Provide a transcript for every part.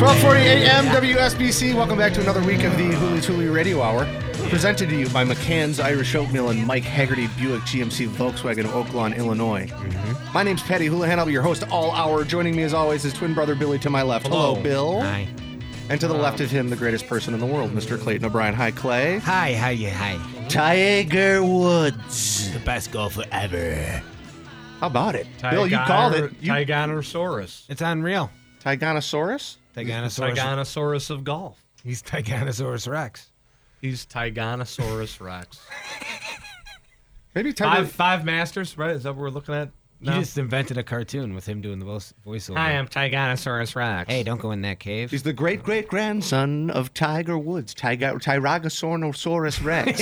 12:40 a.m. WSBC. Welcome back to another week of the Hooly Tooly Radio Hour. Presented to you by McCann's Irish Oatmeal and Mike Haggerty Buick GMC Volkswagen of Oak Lawn, Illinois. My name's Patty Houlihan. I'll be your host all hour. Joining me as always is twin brother Billy to my left. Hello, Bill. Hi. And to the left of him, the greatest person in the world, Mr. Clayton O'Brien. Hi, Clay. Hi, how you? Hi. Tiger Woods. The best golfer ever. How about it? Bill, you called it. Tiganosaurus. It's unreal. Tigonosaurus? Tiganosaurus of golf. He's Tiganosaurus Rex. He's Tiganosaurus Rex. Maybe Tiger... Five Masters, right? Is that what we're looking at? You just invented a cartoon with him doing the voiceover. I am Tiganosaurus Rex. Hey, don't go in that cave. He's the great-great-grandson of Tiger Woods, Tyrannosaurus Rex.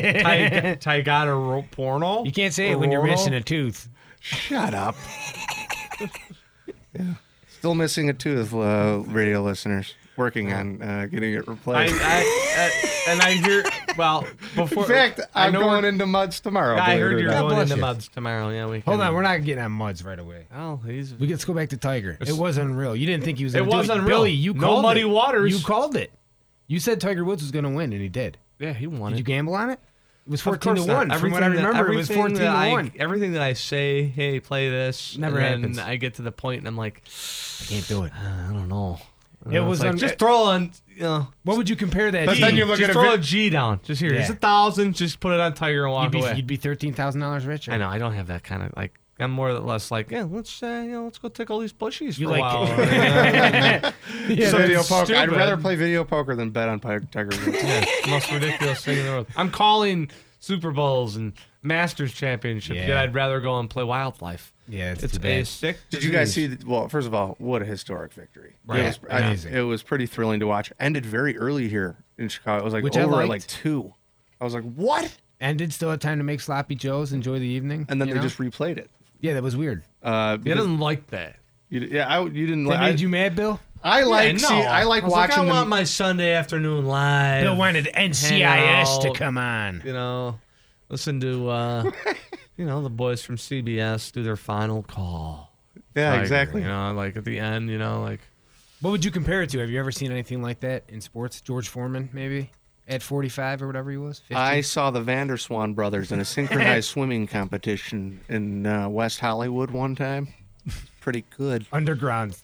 Porno? You can't say it when you're missing a tooth. Shut up. Yeah. Still missing a tooth, radio listeners. Working on getting it replaced. And I hear, well, before. In fact, I'm going into Muds tomorrow. I heard you're going going into Muds tomorrow. Yeah, we can. Hold on, we're not getting on Muds right away. Oh, Let's go back to Tiger. It was unreal. You didn't think he was going to do it. It was unreal. Billy, you called Muddy it. Waters. You called it. You said Tiger Woods was going to win, and he did. Yeah, he won. Did you gamble on it? It was 14-1. From From what I remember, it was 14-1. Everything that I say, hey, play this, never happens. And I get to the point and I'm like, I can't do it. I don't know. It was like, just throw on, What would you compare that But to? then you look just at throw a G down. Just here. Yeah. It's 1,000. Just put it on Tiger and walk away. You'd be $13,000 richer. I know. I don't have that kind of like. I'm more or less like, yeah, let's go tickle these bushies You for a like- while. video poker. stupid. I'd rather play video poker than bet on Tiger Woods. Yeah, it's the most ridiculous thing in the world. I'm calling Super Bowls and Masters Championships. Yeah. Yet I'd rather go and play wildlife. Yeah, it's It's too a bad. sick. Did you guys see? Well, first of all, what a historic victory! Right. Amazing. It was pretty thrilling to watch. Ended very early here in Chicago. It was like Which I over at liked. like 2. I was like, what? And did still have time to make sloppy joes, enjoy the evening. And then you they know? just replayed it. Yeah, that was weird. You Because didn't like that. you didn't That like. made you mad, Bill? I like Yeah, see. no. I like was watching I them. want my Sunday afternoon live. Bill wanted NCIS to out. come on. Listen to the boys from CBS do their final call. Yeah, Tiger, exactly. Like at the end, like What would you compare it to? Have you ever seen anything like that in sports? George Foreman, maybe? At 45 or whatever he was? 50? I saw the Vanderswan brothers in a synchronized swimming competition in West Hollywood one time. Pretty good. Underground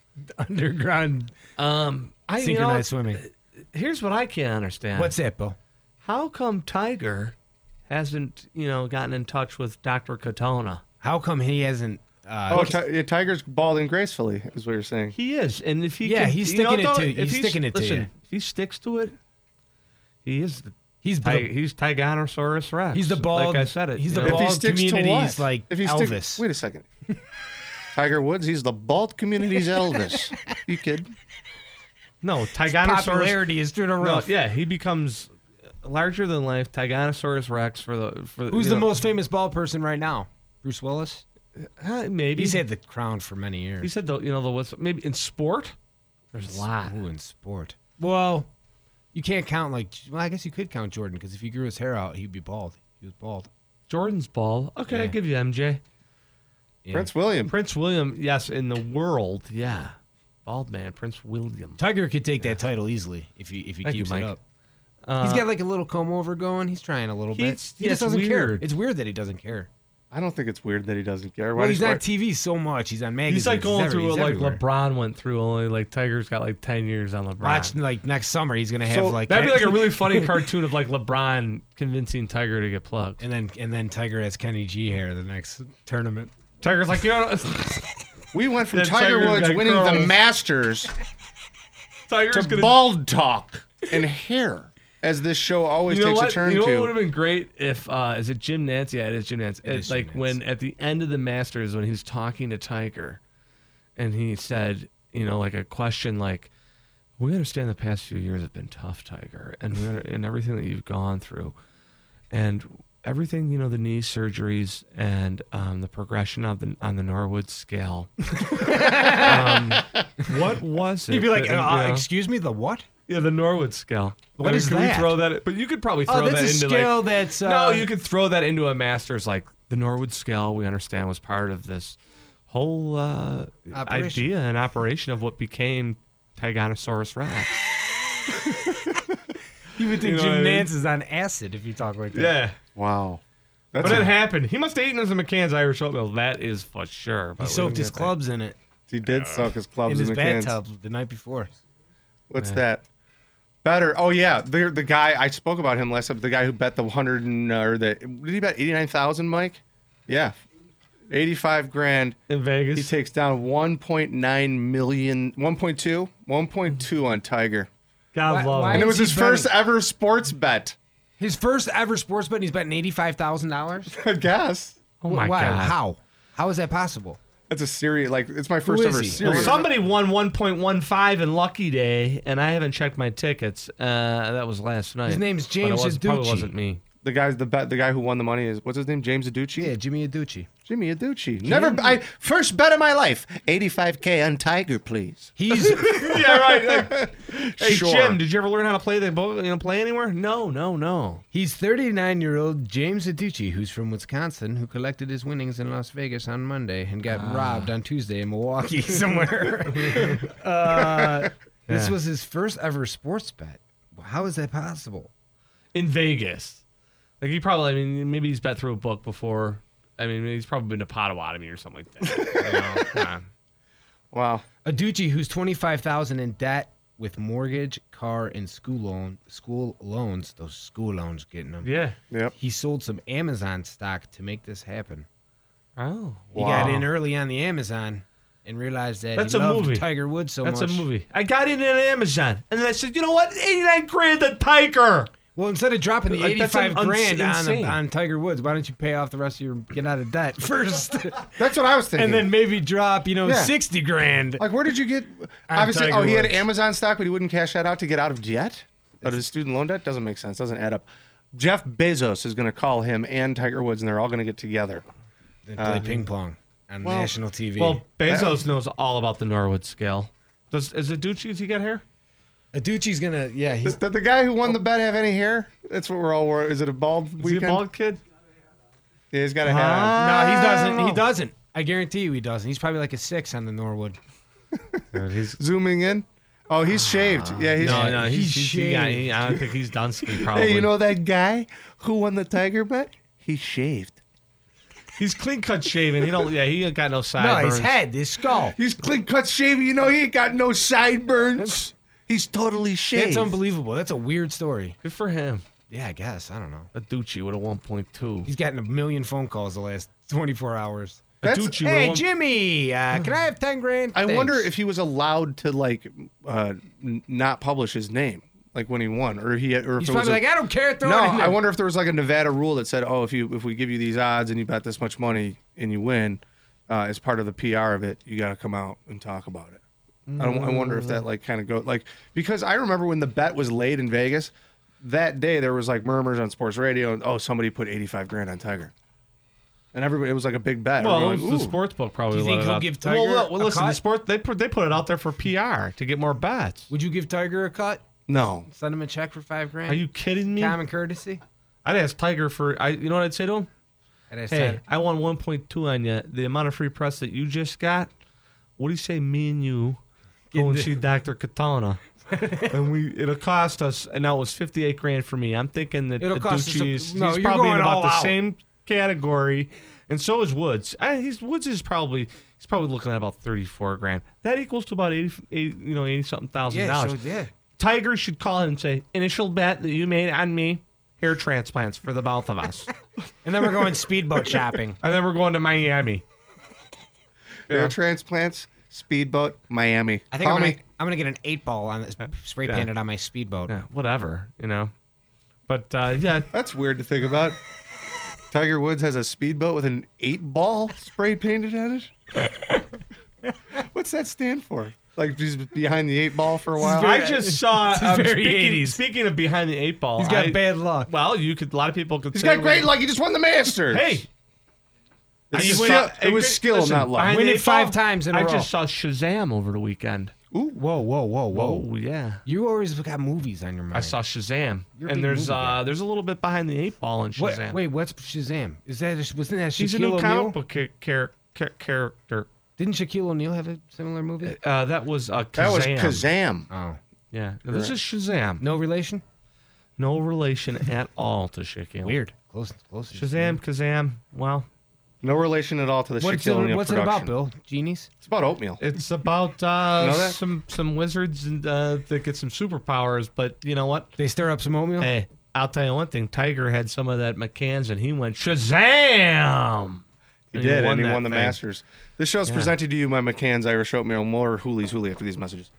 synchronized swimming. Here's what I can't understand. What's that, Bill? How come Tiger hasn't, gotten in touch with Dr. Katona? How come he hasn't... Tiger's balding gracefully, is what you're saying. He is, and if he Yeah, can, he's you know, sticking it though, to you. if He's sticking it to listen, you. If he sticks to it, he is. He's He's Tiganosaurus Rex. the bald... Like I said it. He's you the know? If he bald sticks to community's what? like If he Elvis. wait a second. Tiger Woods, he's the bald community's Elvis. You kid? No, Tiganosaurus. Popularity is through the No, roof. yeah, he becomes larger than life. Tiganosaurus Rex for the. Who's the most famous bald person right now? Bruce Willis? maybe He's had the crown for many years. He said the maybe in sport. There's a lot. Ooh, in sport. Well, you can't count I guess you could count Jordan because if he grew his hair out, he'd be bald. He was bald. Jordan's bald. Okay, Yeah. I give you MJ. Yeah. Prince William. Prince William, yes, in the world, yeah, bald man, Prince William. Tiger could take that title easily if he Thank you, keeps Mike. it up. He's got like a little comb over going. He's trying a little bit. He yeah, just it's doesn't care. weird. It's weird that he doesn't care. I don't think it's weird that he doesn't care. Well, he's on TV so much. He's on magazines. He's like going through he's what like everywhere. LeBron went through. Only like Tiger's got like 10 years on LeBron. Watch like next summer. He's gonna have like That'd be like a really funny cartoon of like LeBron convincing Tiger to get plugged. and then Tiger has Kenny G hair the next tournament. Tiger's like, We went from Then Tiger Tiger's Woods got winning the curls. Masters Tiger's to gonna. bald talk and hair, as this show always You know takes what? a turn You know what would to. have been great if is it Jim Nance? Yeah, it is Jim Nance. It's Jim like Nance. when at the end of the Masters when he's talking to Tiger, and he said, like a question like, "We understand the past few years have been tough, Tiger, and everything that you've gone through, and everything the knee surgeries and the progression on the Norwood scale. What was it? He'd be like, that, "Excuse me, the what?" Yeah, the Norwood scale. What is can that? We throw that? But you could probably throw Oh, that's that a into scale like. that's No, you could throw that into a Masters like the Norwood scale. We understand was part of this whole Operation. idea and operation of what became Tyrannosaurus Rex. You would think You know what Jim I mean? Nance is on acid if you talk like that. Yeah. Wow. But it happened. He must have eaten some McCann's Irish oatmeal. That is for sure. He But we soaked didn't his get that. clubs in it. He did suck his In clubs his in the cans. bathtub the night before. What's that? Better. Oh yeah, the guy I spoke about him last time. The guy who bet the 100 and or the did he bet 89,000, Mike? Yeah, 85 grand. In Vegas. He takes down 1.9 million, 1.2 on Tiger, God love why and it him. was is his he first betting? ever sports bet. His first ever sports bet, and he's betting $85,000. I guess Oh my Wow, God. How is that possible? that's a series. Like it's my first is ever he? series. Well, somebody won 1.15 in Lucky Day, and I haven't checked my tickets. That was last night. His name's But James it probably Aducci. wasn't me. The guy who won the money is what's his name? James Aducci. Yeah, Jimmy Aducci. Jimmy Aducci. Never. I first bet of my life. 85K on Tiger, please. He's Yeah, right. Hey, Sure. Jim, did you ever learn how to play play anywhere? No. he's 39-year-old James Aducci, who's from Wisconsin, who collected his winnings in Las Vegas on Monday and got robbed on Tuesday in Milwaukee somewhere. This was his first ever sports bet. How is that possible? In Vegas. Like, he probably, I mean, maybe he's bet through a book before. I mean, he's probably been to Potawatomi or something like that. You know? Yeah. Wow. Aducci, who's $25,000 in debt with mortgage, car, and school loans. Those school loans getting him. Yeah. Yep. He sold some Amazon stock to make this happen. Oh. He got in early on the Amazon and realized that That's he a loved movie. Tiger Woods so That's much. a movie. I got in on Amazon, and then I said, you know what? 89 grand a Tiger. Well, instead of dropping the Like, that's 85 grand insane. on Tiger Woods, why don't you pay off the rest of your get out of debt first, That's what I was thinking. and then maybe drop Yeah. 60 grand? like, where did you get? Obviously, Tiger he had Woods. Amazon stock, but he wouldn't cash that out to get out of debt. Out of his student loan debt doesn't make sense. Doesn't add up. Jeff Bezos is going to call him and Tiger Woods, and they're all going to get together. Then play ping pong on national TV. Well, Bezos knows all about the Norwood scale. Is it Ducci? Does he get hair? Aducci's gonna he's Did the guy who won the bet have any hair? That's what we're all worried. Is it a bald Is weekend? he a bald kid? Yeah, he's got a hat no, he doesn't. He Oh. doesn't. I guarantee you, he doesn't. He's probably like a 6 on the Norwood. He's on. Zooming in. Oh, he's shaved. Yeah, he's. no. He's I don't think he's Dunsky. Probably. Hey, you know that guy who won the Tiger bet? He shaved. he's clean cut shaven. He don't. Yeah, he ain't got no No, sideburns. his head, his skull. He's clean cut shaving. You know he ain't got no sideburns. He's totally shaved. That's unbelievable. That's a weird story. Good for him. Yeah, I guess. I don't know. A Ducci with a 1.2. He's gotten a million phone calls the last 24 hours. A That's- Ducci with a Hey, one- Jimmy, can I have 10 grand? I wonder Thanks. if he was allowed to like not publish his name, like when he won, or or if He's it was probably like, I don't care. Throw no. it in there. I wonder if there was like a Nevada rule that said, oh, if we give you these odds and you bet this much money and you win, as part of the PR of it, you got to come out and talk about it. I wonder if that like kind of go like because I remember when the bet was laid in Vegas that day there was like murmurs on sports radio and somebody put 85 grand on Tiger. And everybody, it was like a big bet. Well, Everyone, it was the "Ooh." sports book probably. Do you think let it he'll out. give Tiger Well, a listen, the cut? sport they put it out there for PR to get more bets. Would you give Tiger a cut? No. Send him a check for 5 grand? Are you kidding me? Common courtesy? I'd ask Tiger for. You know what I'd say to him? And I Hey, said, I won 1.2 on you. The amount of free press that you just got. What do you say? Me and you go and see Dr. Katana. And it'll cost us, and now it was 58 grand for me. I'm thinking that It'll cost us Aducci's, no, he's you're probably in going all about the out. same category, and so is Woods. Woods is probably looking at about 34 grand. That equals to about 80 something thousand yeah, dollars. so, yeah. Tiger should call him and say, initial bet that you made on me, hair transplants for the both of us, And then we're going speedboat shopping. and then we're going to Miami. Hair transplants, speedboat, Miami. I think Call I'm me. gonna get an 8-ball on this, spray Yeah. painted on my speedboat. Yeah, whatever, But yeah, That's weird to think about. Tiger Woods has a speedboat with an 8-ball spray painted on it. What's that stand for? Like he's behind the 8-ball for a while. I just saw. This is very speaking, 80s. speaking of behind the 8-ball, He's got bad luck. Well, a lot of people could He's say got great luck. He just won the Masters. Hey, it was skill, not luck. behind Win the it 8 5 ball, times in a I row. just saw Shazam over the weekend. Whoa, whoa, whoa, whoa. Oh yeah, You always got movies on your mind. I saw Shazam, You're a and big there's movie guy. a little bit behind the 8-ball in Shazam. Wait, what's Shazam? Is that wasn't that Shaquille He's a new O'Neal? comic book character. Didn't Shaquille O'Neal have a similar movie? That was Kazam. That was Kazam. Oh. Yeah, no, this is Shazam. No relation? No relation at all to Shaquille. Weird. Close. Shazam, Kazam. Well, No relation at all to the What's, Shaquille O'Neal what's it production. about, Bill? Genies? It's about oatmeal. it's about that? some wizards and that get some superpowers. But you know what? They stir up some oatmeal? Hey, I'll tell you one thing. Tiger had some of that McCann's, and he went Shazam. He did, and he that won the thing. Masters. This show's presented to you by McCann's Irish Oatmeal. More Hoolies Hoolie after these messages.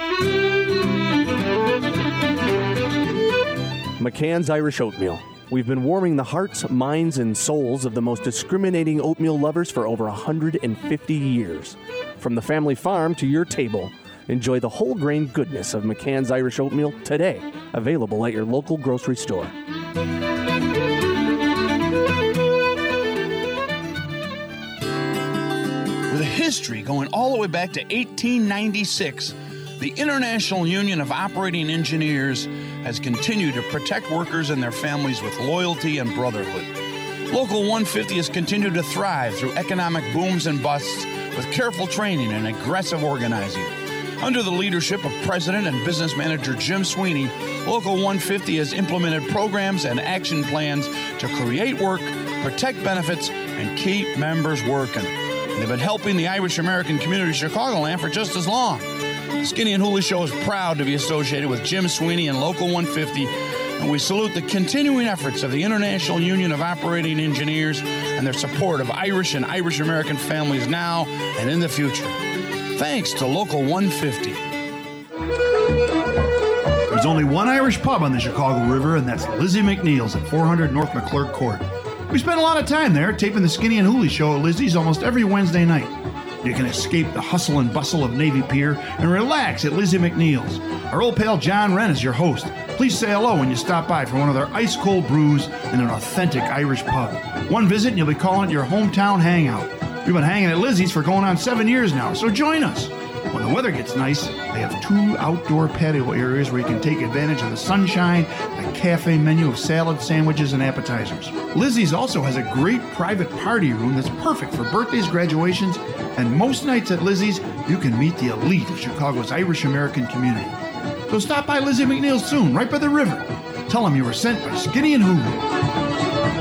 McCann's Irish Oatmeal. We've been warming the hearts, minds, and souls of the most discriminating oatmeal lovers for over 150 years. From the family farm to your table, enjoy the whole grain goodness of McCann's Irish Oatmeal today. Available at your local grocery store. With a history going all the way back to 1896, the International Union of Operating Engineers has continued to protect workers and their families with loyalty and brotherhood. Local 150 has continued to thrive through economic booms and busts with careful training and aggressive organizing. Under the leadership of President and Business Manager Jim Sweeney, Local 150 has implemented programs and action plans to create work, protect benefits, and keep members working. And they've been helping the Irish American community of Chicagoland for just as long. The Skinny and Hooley Show is proud to be associated with Jim Sweeney and Local 150, and we salute the continuing efforts of the International Union of Operating Engineers and their support of Irish and Irish American families now and in the future. Thanks to Local 150. There's only one Irish pub on the Chicago River, and that's Lizzie McNeil's at 400 North McClurg Court. We spend a lot of time there taping the Skinny and Hooley Show at Lizzie's almost every Wednesday night. You can escape the hustle and bustle of Navy Pier and relax at Lizzie McNeil's. Our old pal John Wren is your host. Please say hello when you stop by for one of their ice-cold brews in an authentic Irish pub. One visit and you'll be calling it your hometown hangout. We've been hanging at Lizzie's for going on 7 years now, so join us. When the weather gets nice, they have 2 outdoor patio areas where you can take advantage of the sunshine, a cafe menu of salad, sandwiches, and appetizers. Lizzie's also has a great private party room that's perfect for birthdays, graduations, and most nights at Lizzie's, you can meet the elite of Chicago's Irish American community. So stop by Lizzie McNeil's soon, right by the river. Tell them you were sent by Skinny and Hooley.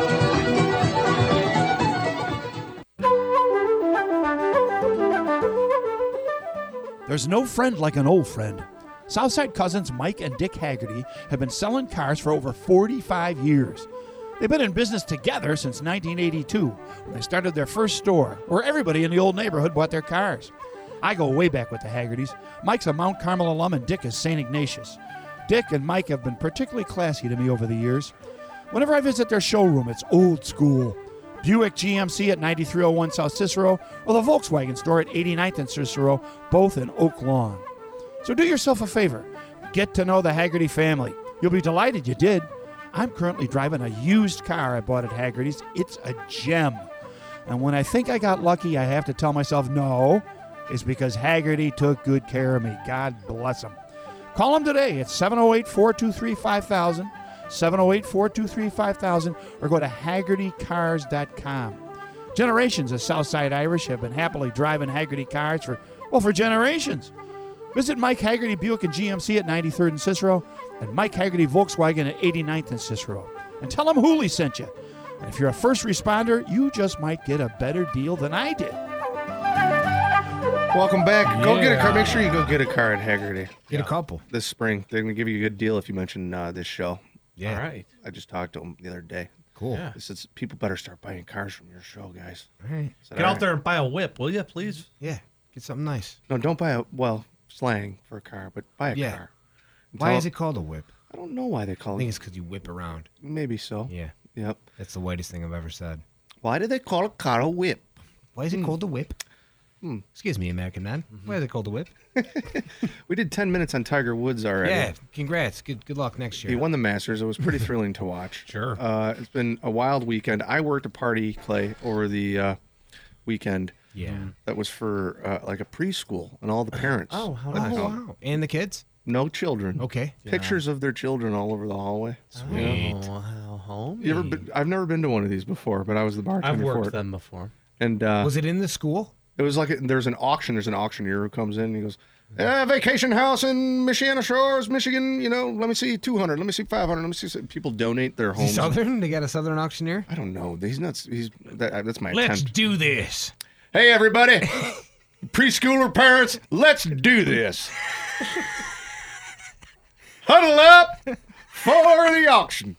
There's no friend like an old friend. Southside cousins Mike and Dick Haggerty have been selling cars for over 45 years. They've been in business together since 1982, when they started their first store, where everybody in the old neighborhood bought their cars. I go way back with the Haggertys. Mike's a Mount Carmel alum and Dick is St. Ignatius. Dick and Mike have been particularly classy to me over the years. Whenever I visit their showroom, it's old school. Buick GMC at 9301 South Cicero, or the Volkswagen store at 89th and Cicero, both in Oak Lawn. So do yourself a favor. Get to know the Haggerty family. You'll be delighted you did. I'm currently driving a used car I bought at Haggerty's. It's a gem. And when I think I got lucky, I have to tell myself no. It's because Haggerty took good care of me. God bless them. Call them today at 708-423-5000. 708-423-5000, or go to HaggertyCars.com. Generations of Southside Irish have been happily driving Haggerty cars for generations. Visit Mike Haggerty Buick and GMC at 93rd and Cicero, and Mike Haggerty Volkswagen at 89th and Cicero. And tell them Hooley sent you. And if you're a first responder, you just might get a better deal than I did. Welcome back. Go get a car. Make sure you go get a car at Haggerty Get a couple. this spring. They're going to give you a good deal if you mention this show. Yeah. All right. I just talked to them the other day. Cool. Yeah. They said people better start buying cars from your show, guys. All right. I said, Get "All out right." there and buy a whip, will you, please? Yeah. Get something nice. No, don't buy slang for a car, but buy a Yeah. car. And Why tell- is it called a whip? I don't know why they I call think it. it's because you whip around. Maybe so. Yeah. Yep. That's the whitest thing I've ever said. Why do they call a car a whip? Why is it called a whip? Excuse me, American man. Why is it called a whip? We did 10 minutes on Tiger Woods already. Yeah. Congrats. Good luck next year. He won the Masters. It was pretty thrilling to watch. Sure. It's been a wild weekend. I worked a party, Clay, over the weekend. Yeah. That was for like a preschool and all the parents. Oh, how that nice. come. Wow. And the kids? No children. Okay. Pictures of their children all over the hallway. Sweet. Oh, how home. You ever been, I've never been to one of these before, but I was the bartender I've for worked it. them before. And Was it in the school? It was like there's an auction. There's an auctioneer who comes in and he goes, vacation house in Michiana Shores, Michigan. Let me see 200. Let me see 500. Let me see. People donate their homes. Southern? They got a Southern auctioneer? I don't know. He's not. That's my Let's attempt. do this. Hey, everybody. Preschooler parents, let's do this. Huddle up for the auction.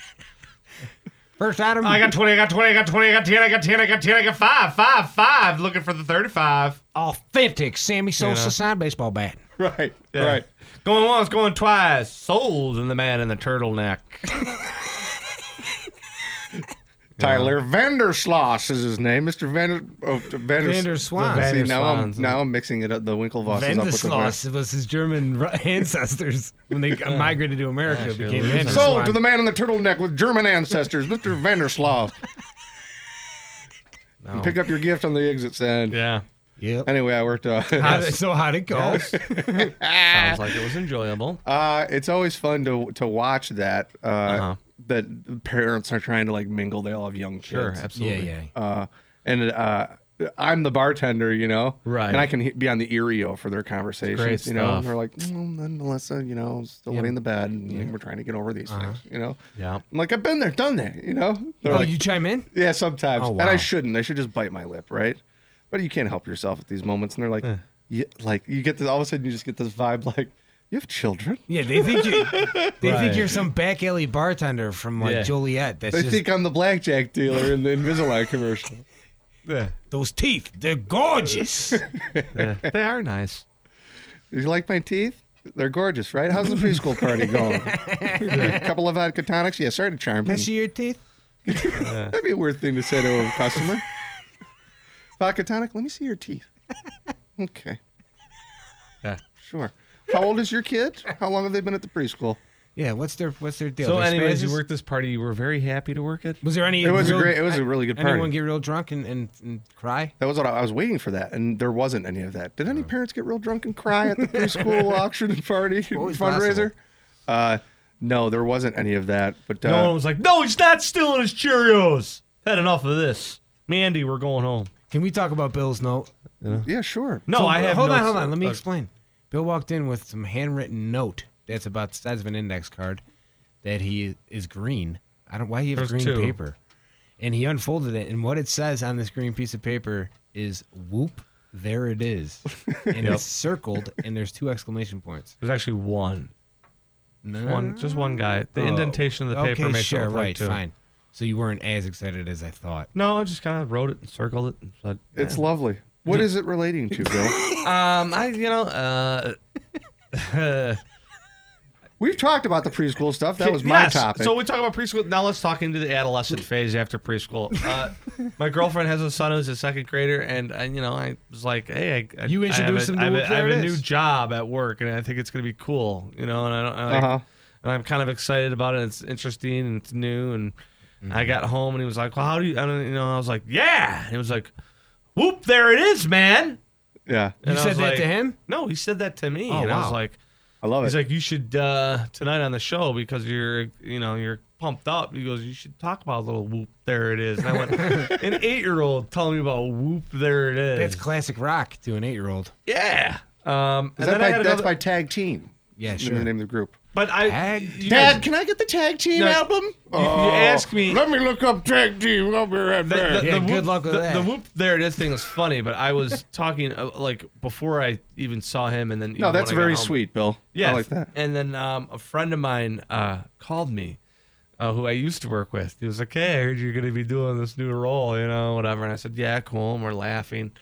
First item. I got 20, I got 20, I got 20, I got 10, I got 10, I got 10, I got 5. Looking for the 35. Authentic Sammy Sosa signed baseball bat. Right, Yeah. right. Going once, going twice. Sold in the man in the turtleneck. Tyler Vandersloss is his name. Mr. Vander Swan. See, now Vanderswans. I'm mixing it up. The Winklevosses up with the Vandersloss was his German ancestors when they migrated to America. Yeah, Became sure. Vanderswan. Sold to the man in the turtleneck with German ancestors, Mr. Vandersloss. No. Pick up your gift on the exit stand. Yeah. Yep. Anyway, I worked. So how'd it go? Sounds like it was enjoyable. It's always fun to watch that. Uh-huh. That parents are trying to like mingle. They all have young kids. Sure, Yeah, absolutely. yeah. I'm the bartender, Right. and I can be on the ERIO for their conversations, Great And stuff. they're like, then Melissa, still laying in the bed, and we're trying to get over these things, Yeah. I'm like, I've been there, done that, They're Oh, like, you chime in? yeah, sometimes, Oh, wow. and I shouldn't. I should just bite my lip, right? But you can't help yourself at these moments, and they're like, you get this. All of a sudden, you just get this vibe, like, you have children. Yeah, they think Right. think you're some back alley bartender from like Yeah. Joliet. That's They just think I'm the blackjack dealer in the Invisalign commercial. those teeth. They're gorgeous. Yeah. They are nice. Did you like my teeth? They're gorgeous, right? How's the preschool party going? A couple of vodka tonics? Yeah, sorry to charm Can I you. see your teeth? That'd be a weird thing to say to a customer. Vodka tonic? Let me see your teeth. Okay. Yeah. Sure. How old is your kid? How long have they been at the preschool? Yeah, what's their deal? So, Their anyways, you spazzes? worked this party. You were very happy to work it. Was there any? It was a really good party. Anyone get real drunk and cry? That was what I was waiting for that, and there wasn't any of that. Did any parents get real drunk and cry at the preschool auction party Always fundraiser? No, there wasn't any of that. But No one was like, no, he's not stealing his Cheerios. Had enough of this. Mandy, we're going home. Can we talk about Bill's note? yeah, sure. No, So, I have hold notes. on. Let me explain. Bill walked in with some handwritten note that's about the size of an index card that he is green. I don't why he has There's green two. paper. And he unfolded it, and what it says on this green piece of paper is "Whoop, there it is," and it's circled, and there's 2 exclamation points. There's actually one. Just one guy. The Oh. indentation of the paper Okay, makes sure, it look right, like two. fine. So you weren't as excited as I thought. No, I just kind of wrote it and circled it and said, It's lovely. What is it relating to, Bill? We've talked about the preschool stuff. That was my Yes. topic. So we talk about preschool. Now let's talk into the adolescent phase after preschool. My girlfriend has a son who's a second grader, and I was like, hey, You introduced him to I have Whoop, a there it new is. job at work, and I think it's gonna be cool, and and I'm kind of excited about it. It's interesting and it's new, and I got home and he was like, well, how do you? I was like, yeah, and he was like, whoop, there it is, man. yeah, And You I said was that like, to him? No, he said that to me, Oh, and I was wow. like. I love He's it. like, you should tonight on the show because you're pumped up. He goes, you should talk about a little whoop. There it is. And I went, an 8-year-old telling me about whoop. There it is. That's classic rock to an 8-year-old. Yeah. And Is then that I had that's another, by Tag Team. Yeah, Is sure. the name of the group. but Tag- you Dad, guys- can I get the Tag Team No, album? you asked me. Let me look up Tag Team. I'll be right back. Yeah, good whoop- luck with that. The whoop. There it is thing was funny, but I was talking like before I even saw him, and then No, even that's when I got very home. sweet, Bill. Yeah, I like that. And then a friend of mine called me, who I used to work with. He was like, "Hey, I heard you're going to be doing this new role, whatever." And I said, "Yeah, cool." And we're laughing.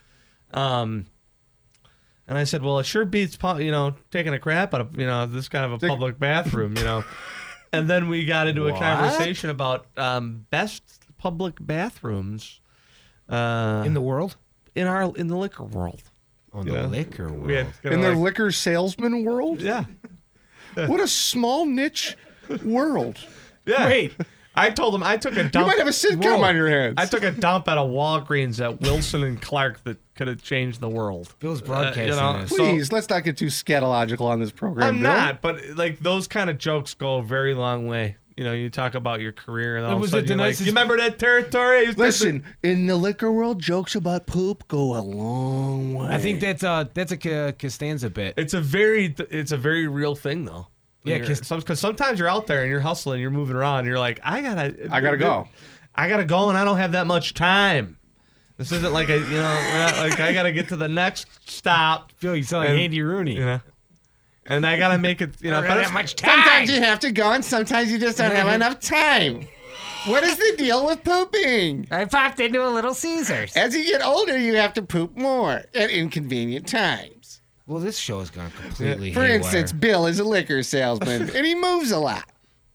And I said, "Well, it sure beats, taking a crap out of, this kind of a public bathroom, And then we got into a conversation about best public bathrooms In the world? in the liquor world. Oh, the Yeah. liquor world. We had kinda In the like- liquor salesman world? yeah. What a small niche world. Yeah. Wait. I told him I took a You dump. might have a sitcom on your hands. I took a dump at a Walgreens at Wilson and Clark that could have changed the world. Bill's broadcasting this. Please, let's not get too scatological on this program, I'm Bill. not, but like those kind of jokes go a very long way. you talk about your career and all of a Was sudden it the you're like, nicest- you remember that territory? Listen, in the liquor world, jokes about poop go a long way. I think that's a Costanza bit. It's a very real thing though. Yeah, because sometimes you're out there and you're hustling, you're moving around, and you're like, I gotta go. I gotta go, and I don't have that much time. This isn't like we're not, like I gotta get to the next stop. Feel you sound like And- Andy Rooney. And I gotta make it, I don't but have much time. Sometimes you have to go, and sometimes you just don't have enough time. What is the deal with pooping? I popped into a Little Caesars. As you get older, you have to poop more at inconvenient times. Well, this show has gone completely For haywire. instance, Bill is a liquor salesman, and he moves a lot.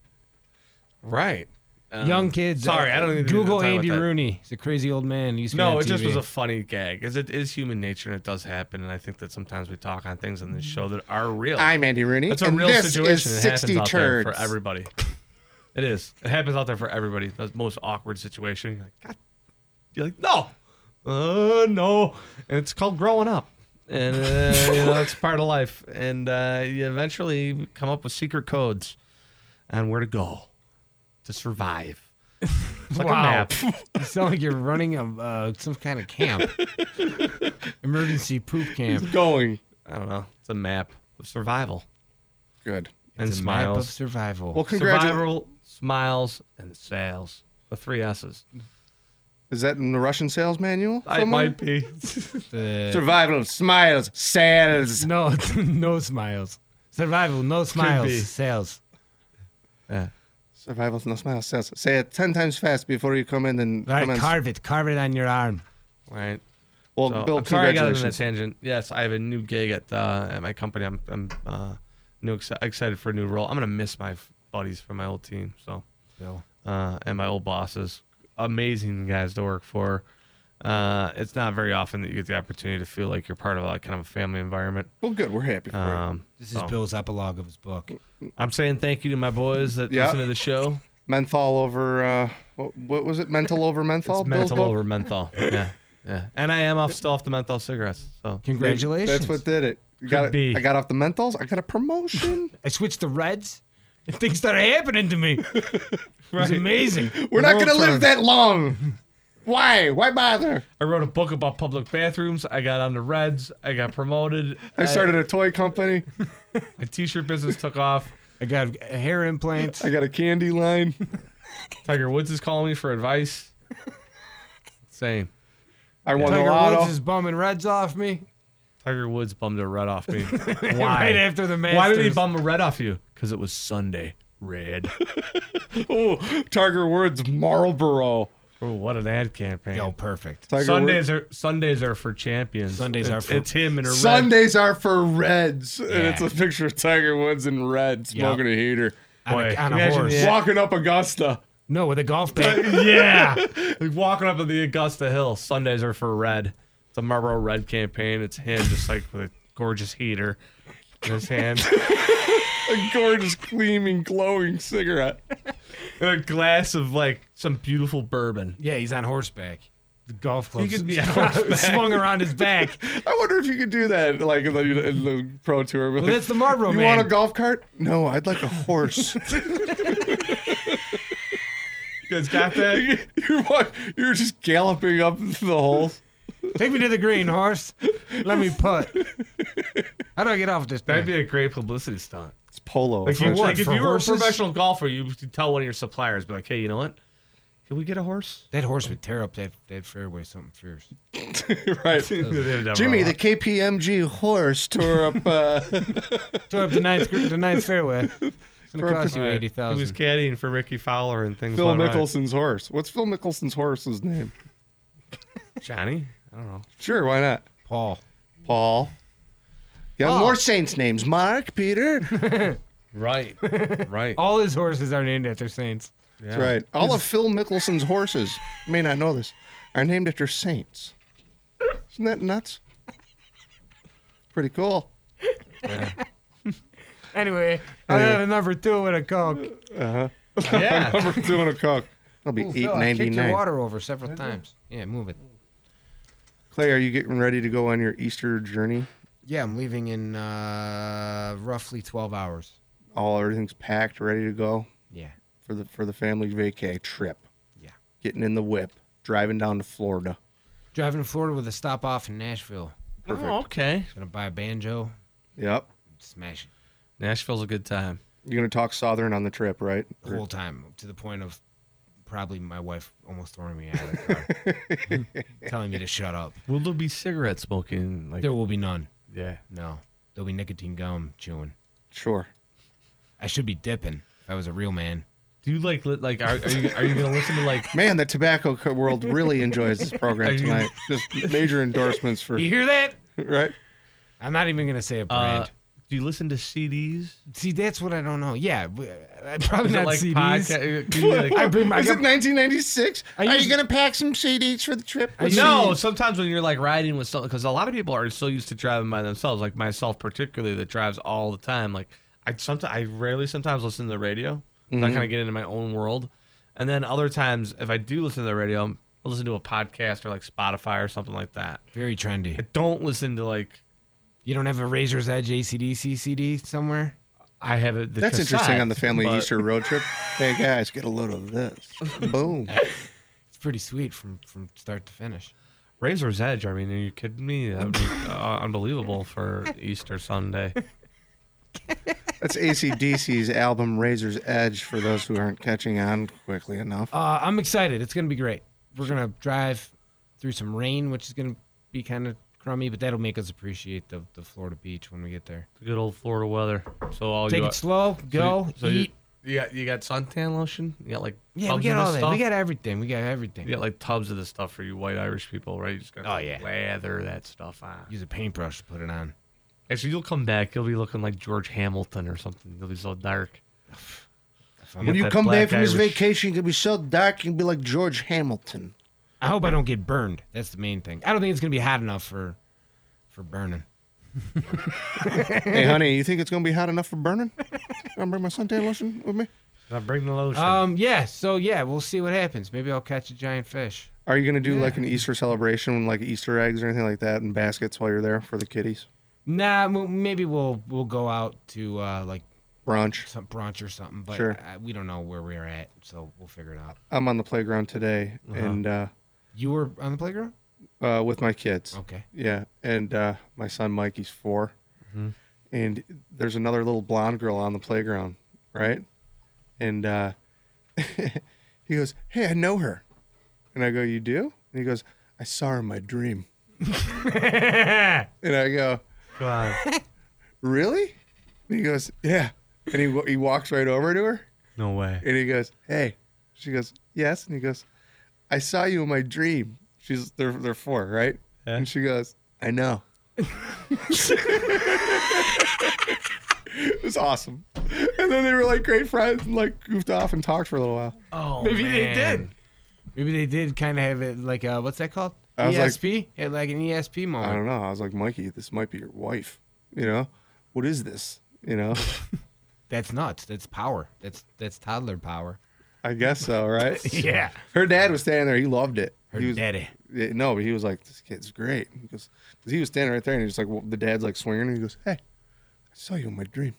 right. Young kids. Sorry, I don't even Google have time Andy with that. Rooney. He's a crazy old man. He used to be No, on it just TV. was a funny gag. 'Cause it is human nature, and it does happen. And I think that sometimes we talk on things on this show that are real. I'm Andy Rooney, It's a and real this situation. is It happens 60 out there turds. for everybody. It is. It happens out there for everybody. The most awkward situation. You're like, God. You're like, no. No. And it's called growing up. And, it's part of life. And you eventually come up with secret codes on where to go to survive. It's like a map. You sound like you're running some kind of camp. Emergency poop camp. Going. I don't know. It's a map of survival Good. and It's a map of smiles. survival. Well, congratulations. Survival, smiles, and sales. The 3 S's. Is that in the Russian sales manual? I somewhere? might be. The- Survival, smiles, sales. no, no smiles. Survival, no smiles. be. Sales. Yeah. Survival, no smiles, sales. Say it 10 times fast before you come in and Right, commence. carve it on your arm. Right. Well, So, Bill, I'm sorry I got into that congratulations. tangent. Yes, I have a new gig at my company. I'm excited for a new role. I'm gonna miss my buddies from my old team. So, Bill. and my old bosses, amazing guys to work for. It's not very often that you get the opportunity to feel like you're part of kind of a family environment. Well, good. We're happy for you. This is Bill's epilogue of his book. I'm saying thank you to my boys that Yeah. listen to the show. Menthol over, what was it? Mental over menthol? It's Bill's menthol book? over menthol. Yeah, yeah. And I am still off the menthol cigarettes. So Congratulations. That's what did it. You got be. I got off the menthols. I got a promotion. I switched to Reds, and things started happening to me. It was amazing. We're not World going to live turned. that long. Why? Why bother? I wrote a book about public bathrooms. I got on the Reds. I got promoted. I started a toy company. My t-shirt business took off. I got hair implants. I got a candy line. Tiger Woods is calling me for advice. Same. I won the Tiger lotto. Woods is bumming Reds off me. Tiger Woods bummed a red off me. Right after the Masters. Why did he bum a red off you? Because it was Sunday. Red. Oh, Tiger Woods Marlboro. Oh, what an ad campaign. Yo, perfect. Tiger Sundays are for champions. Sundays are for- It's him in a red. Sundays are for Reds. And Yeah. it's a picture of Tiger Woods in red smoking a heater. Boy, on a imagine horse. the- Walking up Augusta. No, with a golf bag. Yeah. Like walking up the Augusta Hill. Sundays are for red. It's a Marlboro Red campaign. It's him just like with a gorgeous heater in his hand. A gorgeous, gleaming, glowing cigarette. And a glass of like some beautiful bourbon. Yeah, he's on horseback. The golf club could be on horseback. swung around his back. I wonder if you could do that, like in the pro tour. Well, that's the Marlboro You man. want a golf cart? No, I'd like a horse. You guys got that? You're just galloping up the holes. Take me to the green, horse. Let me putt. How do I get off this That'd thing? be a great publicity stunt. It's polo. Like, For what? if For you were horses? a professional golfer, you would tell one of your suppliers, be like, hey, you know what? Can we get a horse? That horse would tear up that fairway something fierce. Right. Jimmy, the KPMG horse tore up. Tore up the ninth fairway. It's gonna cost you He was $80,000. caddying for Ricky Fowler and things Phil went right. Mickelson's horse. What's Phil Mickelson's horse's name? Johnny? I don't know. Sure, why not? Paul. Paul. You have more Saints names. Mark, Peter. Right. Right. All his horses are named after saints. That's right. All of Phil Mickelson's horses, you may not know this, are named after saints. Isn't that nuts? Pretty cool. Anyway, I have a number 2 with a Coke. Yeah. Number 2 in a Coke. That'll be Ooh, Phil, I kicked your $8.99. water over several times. Yeah, move it. Clay, are you getting ready to go on your Easter journey? Yeah, I'm leaving in roughly 12 hours. Everything's packed, ready to go. Yeah. for the family vacay trip. Yeah. Getting in the whip, driving down to Florida. Driving to Florida with a stop off in Nashville. Perfect. Oh, okay. Gonna buy a banjo. Yep. Smash it. Nashville's a good time. You're gonna talk Southern on the trip, right? The whole time, to the point of probably my wife almost throwing me out of the car. Telling me to shut up. Will there be cigarette smoking? Like, There will be none. yeah. No. There'll be nicotine gum chewing. Sure. I should be dipping if I was a real man. Do you like are you gonna listen to like? Man, the tobacco world really enjoys this program Are you- tonight. Just major endorsements for You hear that? right. I'm not even going to say a brand. Do you listen to CDs? See, that's what I don't know. Yeah, probably Is it not like CDs. I bring I Is got- it 1996? I Are used- you gonna pack some CDs for the trip? No, sometimes when you're like riding with someone, because a lot of people are so used to driving by themselves, like myself particularly, that drives all the time. Like I rarely sometimes listen to the radio. I kind of get into my own world, and then other times if I do listen to the radio, I'll listen to a podcast or like Spotify or something like that. Very trendy. I don't listen to like You don't have a Razor's Edge ACDC CD somewhere? I have it. That's interesting on the family but- Easter road trip. Hey guys, get a load of this. Boom. It's pretty sweet from start to finish. Razor's Edge. I mean, are you kidding me? That would be unbelievable for Easter Sunday. That's AC/DC's album Razor's Edge for those who aren't catching on quickly enough. I'm excited. It's going to be great. We're going to drive through some rain, which is going to be kind of crummy, but that'll make us appreciate the Florida beach when we get there. Good old Florida weather. So all Take you it slow, go, eat. You got suntan lotion. You got like Yeah, tubs we got of all this that. stuff? We got everything. We got everything. You got like tubs of this stuff for you white Irish people, right? You just gotta Oh, yeah. lather that stuff on. Use a paintbrush to put it on. Actually, you'll come back. You'll be looking like George Hamilton or something. You'll be so dark. When got you that come back black from this Irish- vacation, you're gonna be so dark, you can be like George Hamilton. I hope I don't get burned. That's the main thing. I don't think it's going to be hot enough for burning. Hey, honey, you think it's gonna be hot enough for burning? Gonna bring my suntan lotion with me? Can I bring the lotion? Yeah, so yeah, we'll see what happens. Maybe I'll catch a giant fish. Are you gonna do like an Easter celebration, like Easter eggs or anything like that, in baskets while you're there for the kiddies? Nah, maybe we'll go out to like Brunch. some brunch or something, but Sure. we don't know where we're at, so we'll figure it out. I'm on the playground today, and You were on the playground? with my kids. Okay. Yeah, and my son Mike, he's 4, and there's another little blonde girl on the playground, right? And he goes, "Hey, I know her," and I go, "You do?" And he goes, "I saw her in my dream," and I go, God. "Really?" And he goes, "Yeah," and he walks right over to her, No way. and he goes, "Hey," she goes, "Yes," and he goes, "I saw you in my dream." They're 4, right? Yeah. And she goes, "I know." It was awesome. And then they were like great friends and like goofed off and talked for a little while. Oh, Maybe they man. did. Maybe they did kind of have it like what's that called? I was like- ESP? Had like an ESP I moment. don't know. I was like, Mikey, this might be your wife. You know, what is this? You know, That's nuts. That's power. That's toddler power. I guess so, right? Yeah. Her dad was standing there. He loved it. Her He was, daddy. Yeah, no, but he was like, this kid's great. He goes, because he was standing right there, and he's like, well, the dad's like swinging, and he goes, "Hey, I saw you in my dream."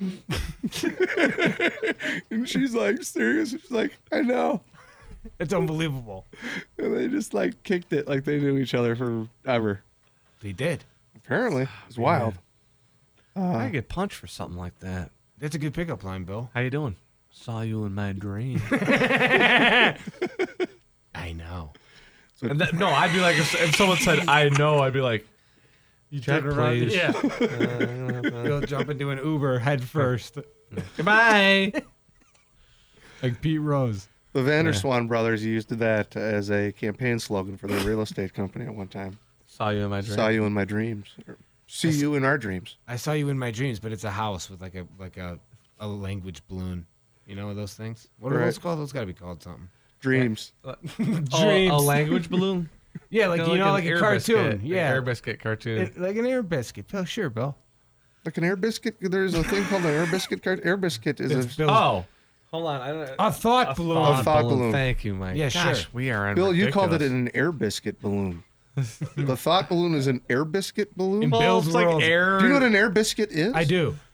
And she's like, serious? She's like, "I know." It's unbelievable. And they just like kicked it like they knew each other forever. They did. Apparently, it's wild. I get punched for something like that. That's a good pickup line, Bill. How you doing? Saw you in my dream. I know. And that, no, I'd be like, if someone said, "I know," I'd be like, You Check, turn around. please. Yeah. Go jump into an Uber head first. "Goodbye." Like Pete Rose. The Vanderswan brothers used that as a campaign slogan for their real estate company at one time. Saw you in my dream. Saw you in my dreams. Or, see you in our dreams. I saw you in my dreams, but it's a house with like a language balloon. You know those things? What are Right. those called? Those got to be called something. Dreams. Dreams. A language balloon. Yeah, like you know, like an a Air cartoon. Biscuit, Yeah, Air Biscuit cartoon. Like an air biscuit. Oh, sure, Bill. Like an air biscuit. There's a thing called an air biscuit card. Air biscuit is It's a. Bill's- Oh, hold on. I don't. a thought balloon. A thought balloon. Thank you, Mike. Yeah, Gosh, sure. we are on. Bill, you called it ridiculous. an air biscuit balloon. The thought balloon is an air biscuit balloon. In Well, Bill's it's like world. air. Do you know what an air biscuit is? I do.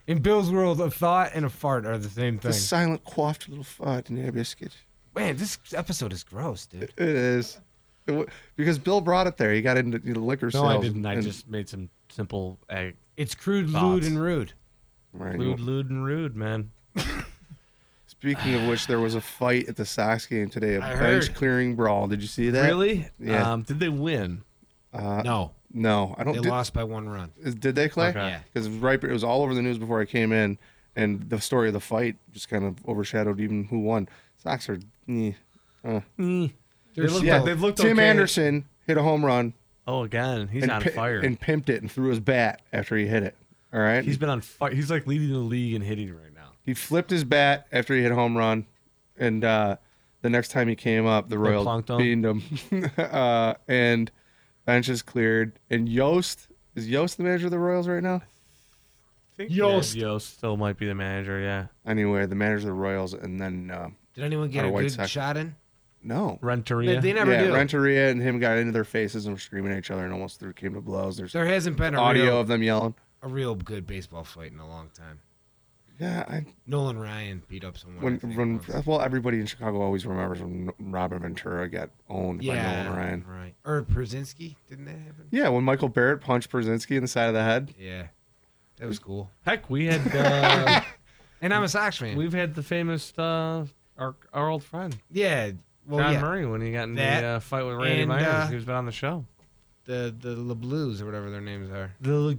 In Bill's world, a thought and a fart are the same thing. The silent, quaffed little fart in a biscuit. Man, this episode is gross, dude. It is. Because Bill brought it there. He got into liquor sales. No, I didn't. I and- just made some simple egg. It's crude, Thoughts. lewd, and rude. Right. Lewd, and rude, man. Speaking of which, there was a fight at the Sox game today. A I bench heard. clearing brawl. Did you see that? Really? Yeah. Did they win? No, No, I don't. they lost by 1 run. Did they, Clay? Okay. Yeah. Because it was all over the news before I came in, and the story of the fight just kind of overshadowed even who won. Sox are. They look, Yeah, they've looked Tim okay. Anderson hit a home run Oh, again, he's and, on fire. and pimped it and threw his bat after he hit it. All right. He's been on fire. He's like leading the league in hitting right now. He flipped his bat after he hit a home run, and the next time he came up, the Royals plunked him? beamed him, and benches cleared. And Yost is Yost the manager of the Royals right now? Yost still might be the manager. Yeah. Anyway, the manager of the Royals, and then Did anyone get Our a White good Sox. shot in? no, Renteria. They never yeah, do. Renteria and him got into their faces and were screaming at each other and almost came to blows. There's There hasn't been audio of them yelling. a real good baseball fight in a long time. Yeah, Nolan Ryan beat up someone. I think, once. well, everybody in Chicago always remembers when Robin Ventura got owned by Nolan Ryan. right. Or Brzezinski, didn't that happen? Yeah, when Michael Barrett punched Brzezinski in the side of the head. Yeah, that was cool. Heck, we had And I'm a Sox fan. we've had the famous our old friend Yeah, well, John yeah, Murray when he got in That, the fight with Randy and, Myers. He's been on the show. the LeBlues or whatever their names are. William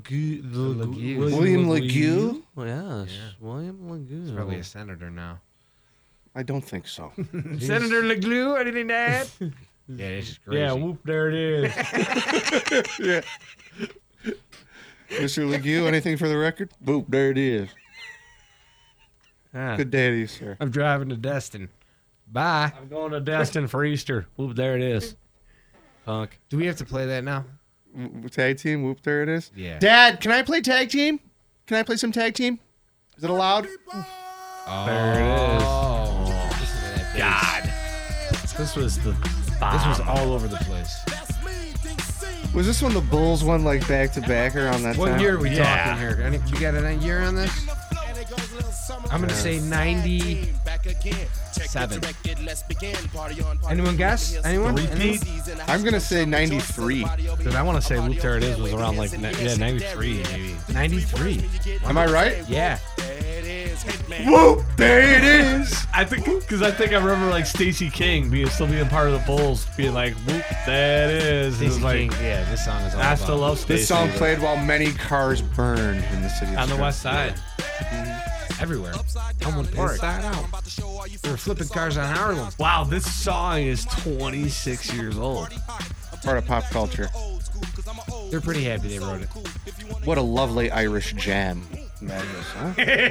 Legue? Well, yes, Yeah. William Legue. He's probably a senator now. I don't think so. Senator LeGlue, anything to add? Yeah, it's just crazy. Yeah, whoop, there it is. Yeah. Mr. Legue, anything for the record? Boop, there it is. Yeah. Good day to you, sir. I'm driving to Destin. Bye. I'm going to Destin for Easter. Whoop, there it is. Punk. Do we have to play that now? Tag team, whoop, there it is. Yeah. Dad, can I play tag team? Can I play some tag team? Is it allowed? There it is. Oh, listen to that bass. This was the This was all over the place. Was this when the Bulls won like back to back around that What time? year are we Yeah. talking here? You got a year on this? I'm going to say 97. Anyone guess? Anyone? repeat. I'm gonna say 93. Because I want to say whoop, there it is was around like 93 maybe. 93. Am I right? Yeah. Whoop, there it is. I think I remember like Stacey King still being part of the Bulls, being like whoop, that is. It was Stacey like King. Yeah, this song is all I about. still love Stacey. This song played while many cars burned in the city of on the Chicago. west side. Everywhere. Elmwood Park. Inside out. They were flipping cars on Harlem. Wow, this song is 26 years old. Part of pop culture. They're pretty happy they wrote it. What a lovely Irish jam that is, huh?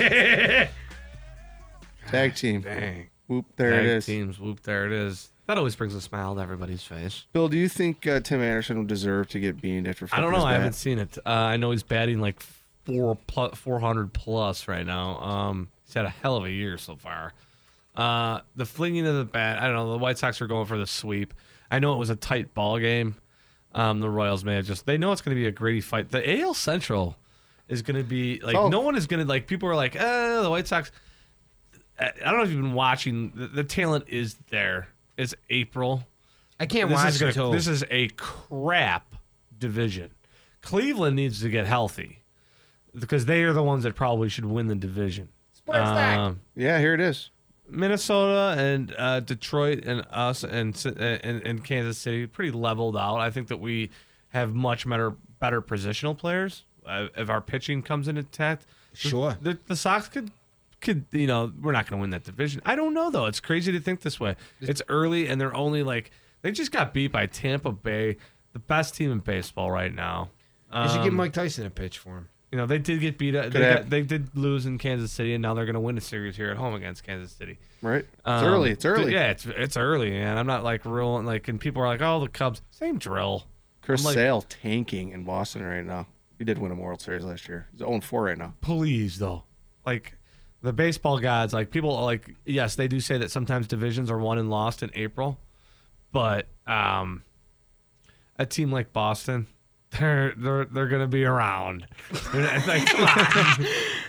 Tag team. Dang. Whoop, there it Tag is. Teams, whoop, there it is. That always brings a smile to everybody's face. Bill, do you think Tim Anderson would deserve to get beaned after I flipping don't know. his I bat? haven't seen it. I know he's batting like 400 plus right now. He's had a hell of a year so far. The flinging of the bat, I don't know. The White Sox are going for the sweep. I know it was a tight ball game. The Royals may have they know it's going to be a gritty fight. The AL Central is going to be like, Oh. no one is going to like, people are like, the White Sox. I don't know if you've been watching. The talent is there. It's April. I can't watch until This is a crap division. Cleveland needs to get healthy because they are the ones that probably should win the division. Yeah, here it is. Minnesota and Detroit and us and Kansas City pretty leveled out. I think that we have much better positional players if our pitching comes in intact. Sure. The Sox could we're not going to win that division. I don't know though. It's crazy to think this way. It's early and they're only they just got beat by Tampa Bay, the best team in baseball right now. They should give Mike Tyson a pitch for him. They did get beat up. They did lose in Kansas City, and now they're going to win a series here at home against Kansas City. Right? It's early. It's early. Yeah, it's early, man. I'm not and people are like, oh, the Cubs, same drill. Chris I'm like- Sale tanking in Boston right now. He did win a World Series last year. He's 0-4 right now. Please, though. The baseball gods, people are yes, they do say that sometimes divisions are won and lost in April, but a team like Boston, they're going to be around. Come on.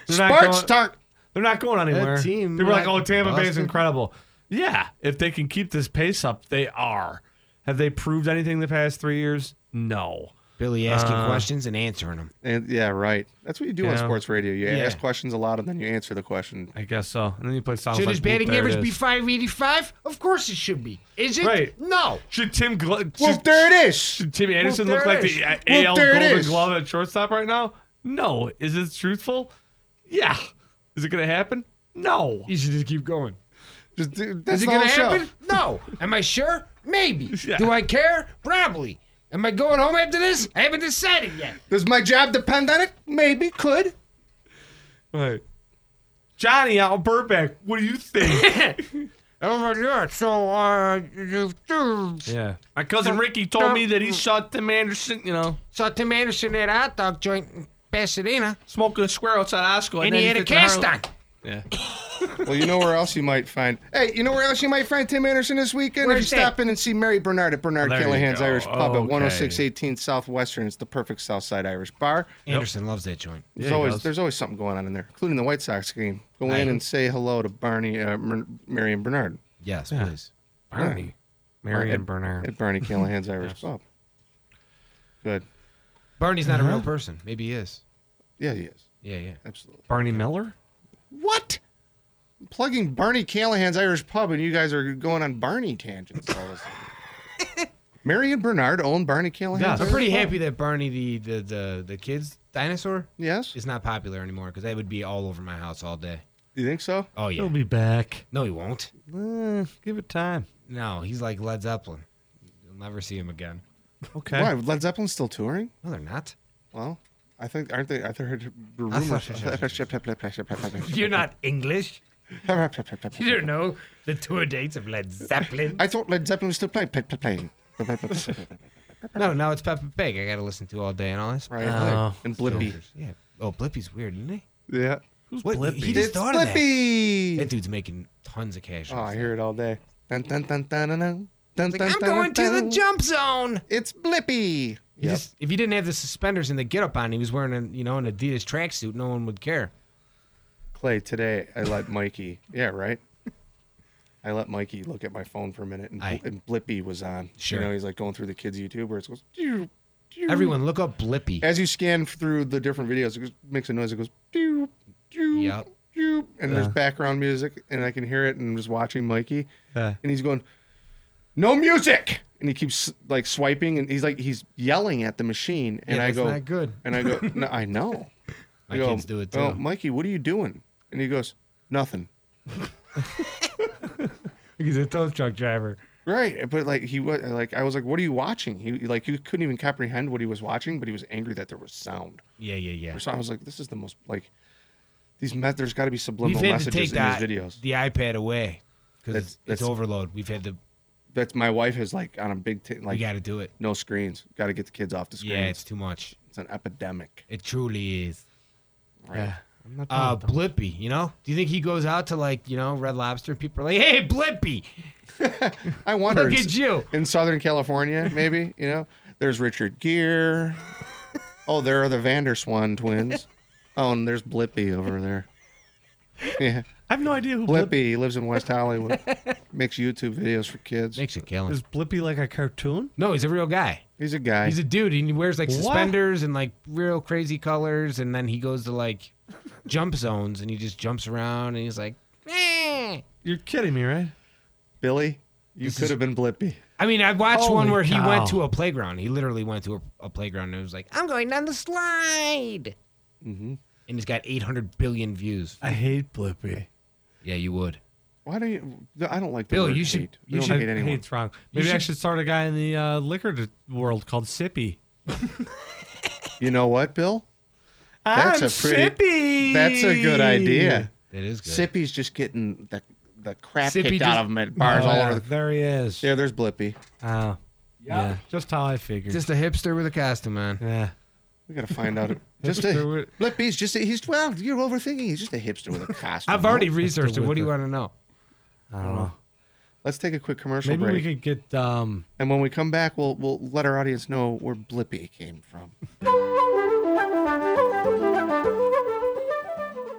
They're not Sports going- talk. They're not going anywhere. team They were like, got "Oh, Tampa Bay is busted. incredible." Yeah, if they can keep this pace up, they are. Have they proved anything the past 3 years? No. Billy asking questions and answering them. And yeah, right. That's what you do on Yeah. sports radio. You Yeah. ask questions a lot, and then you answer the question. I guess so. And then you play songs Should like his batting Whoop, There It average be Is. 585? Of course it should be. Is it? Right. No. Should Tim Well, there it is. should Timmy Anderson Well, look there like it the is. AL there it Golden is. Glove at shortstop right now? No. Is it truthful? Yeah. Is it going to happen? No. You should just keep going. That's Is it the whole going to show. happen? No. Am I sure? Maybe. Yeah. Do I care? Probably. Am I going home after this? I haven't decided yet. Does my job depend on it? Maybe. Could. Right. Johnny out of Burbank. What do you think? Oh my God. So, Yeah. My cousin Ricky told me that he shot Tim Anderson, saw Tim Anderson at a hot dog joint in Pasadena, smoking a square outside Osco. and he had a cast on. Yeah. Well, you know where else you might find? Hey, you know where else you might find Tim Anderson this weekend? Where's if you that? stop in and see Mary Bernard at Bernard There you Callahan's go. Irish Pub at Okay. 10618 Southwestern. It's the perfect Southside Irish bar. Anderson loves that joint. There's always something going on in there, including the White Sox game. Go in and say hello to Barney, Mary and Bernard Yes, Yeah. please. Barney. Marion Bernard. at Barney Callahan's Irish Pub. Good. Barney's not a real person. Maybe he is. Yeah, he is. Yeah. Absolutely. Barney Miller? What? I'm plugging Barney Callahan's Irish Pub, and you guys are going on Barney tangents all of a sudden. Mary and Bernard own Barney Callahan's Yes. I'm Irish pretty Pub? happy that Barney, the kid's dinosaur, Yes? is not popular anymore because that would be all over my house all day. You think so? Oh, yeah. He'll be back. No, he won't. Give it time. No, he's like Led Zeppelin. You'll never see him again. Okay. Why? Led Zeppelin's still touring? No, they're not. Well, I think, aren't they? I heard rumors. You're not English. You don't know the tour dates of Led Zeppelin. I thought Led Zeppelin was still playing. No, now it's Peppa Pig. I got to listen to all day and all this. Right. Oh. And Blippy. Yeah. Oh, Blippy's weird, isn't he? Yeah. What? Blippy? He just It's thought of that. Blippy. That dude's making tons of cash. Oh, I hear it all day. Dun, dun, dun, dun, dun, dun. Dun, Like, dun, I'm dun, going to dun, the dun. jump zone. It's Blippy. He just, if he didn't have the suspenders and the get up on, he was wearing an Adidas tracksuit. No one would care. Clay, today I let Mikey. Yeah, right. I let Mikey look at my phone for a minute, and, Aye. and Blippy was on. Sure. You know, he's like going through the kids' YouTube where it goes. "Pew, pew." Everyone, look up Blippy. As you scan through the different videos, it makes a noise. It goes. Pew, pew, Yep. pew, and there's background music, and I can hear it. And I'm just watching Mikey, Yeah. and he's going, "No music," and he keeps like swiping, and he's yelling at the machine, and Yeah, I that's go, not good. and I go, "No, I know." My I go, kids do it too. "Oh, Mikey, what are you doing?" And he goes, "Nothing." He's a tow truck driver. Right, but like he was like I was like, "What are you watching?" He couldn't even comprehend what he was watching, but he was angry that there was sound. Yeah. So I was like, "This is the most like there's got to be We've subliminal had to take messages in these videos." the iPad away because it's That's- overload. We've had to. That's my wife is like on a big We like got to do it. no screens. Got to get the kids off the screens. Yeah, it's too much. It's an epidemic. It truly is. Right. Yeah. I'm not done with them. Blippy, do you think he goes out to Red Lobster? People are like, "Hey, Blippy, I wonder. look at you." In Southern California, maybe there's Richard Gere. Oh, there are the Vanderswan twins. Oh, and there's Blippy over there. Yeah, I have no idea who Blippy Blippy. He lives in West Hollywood. Makes YouTube videos for kids. Makes you kill him. is. Blippy like a cartoon? No, he's a real guy. He's a guy. He's a dude. He wears What? suspenders and real crazy colors, and then he goes to jump zones and he just jumps around and he's like, "Eh." You're kidding me, right? Billy, you could have been Blippy. I mean, I watched Holy one where he cow. went to a playground. He literally went to a playground and it was like, "I'm going down the slide," and he's got 800 billion views. I hate Blippy. Yeah, you would. Why do you? I don't like the Bill, word you should- hate. you I don't should- hate anyone. Hate's wrong. Maybe I should start a guy in the liquor world called Sippy. You know what, Bill? That's I'm a pretty- Sippy. That's a good idea. It is good. Sippy's just getting the crap Sippy kicked just- out of him at bars Oh, all yeah, over. there he is. Yeah, there's Blippy. Oh, yeah. Just how I figured. Just a hipster with a costume, man. yeah. We gotta find out. Hipster with- Blippy's you're overthinking. He's just a hipster with a costume. I've already researched it. What do you want to know? I don't know. Let's take a quick commercial Maybe break, we could get and when we come back, we'll let our audience know where Blippy came from.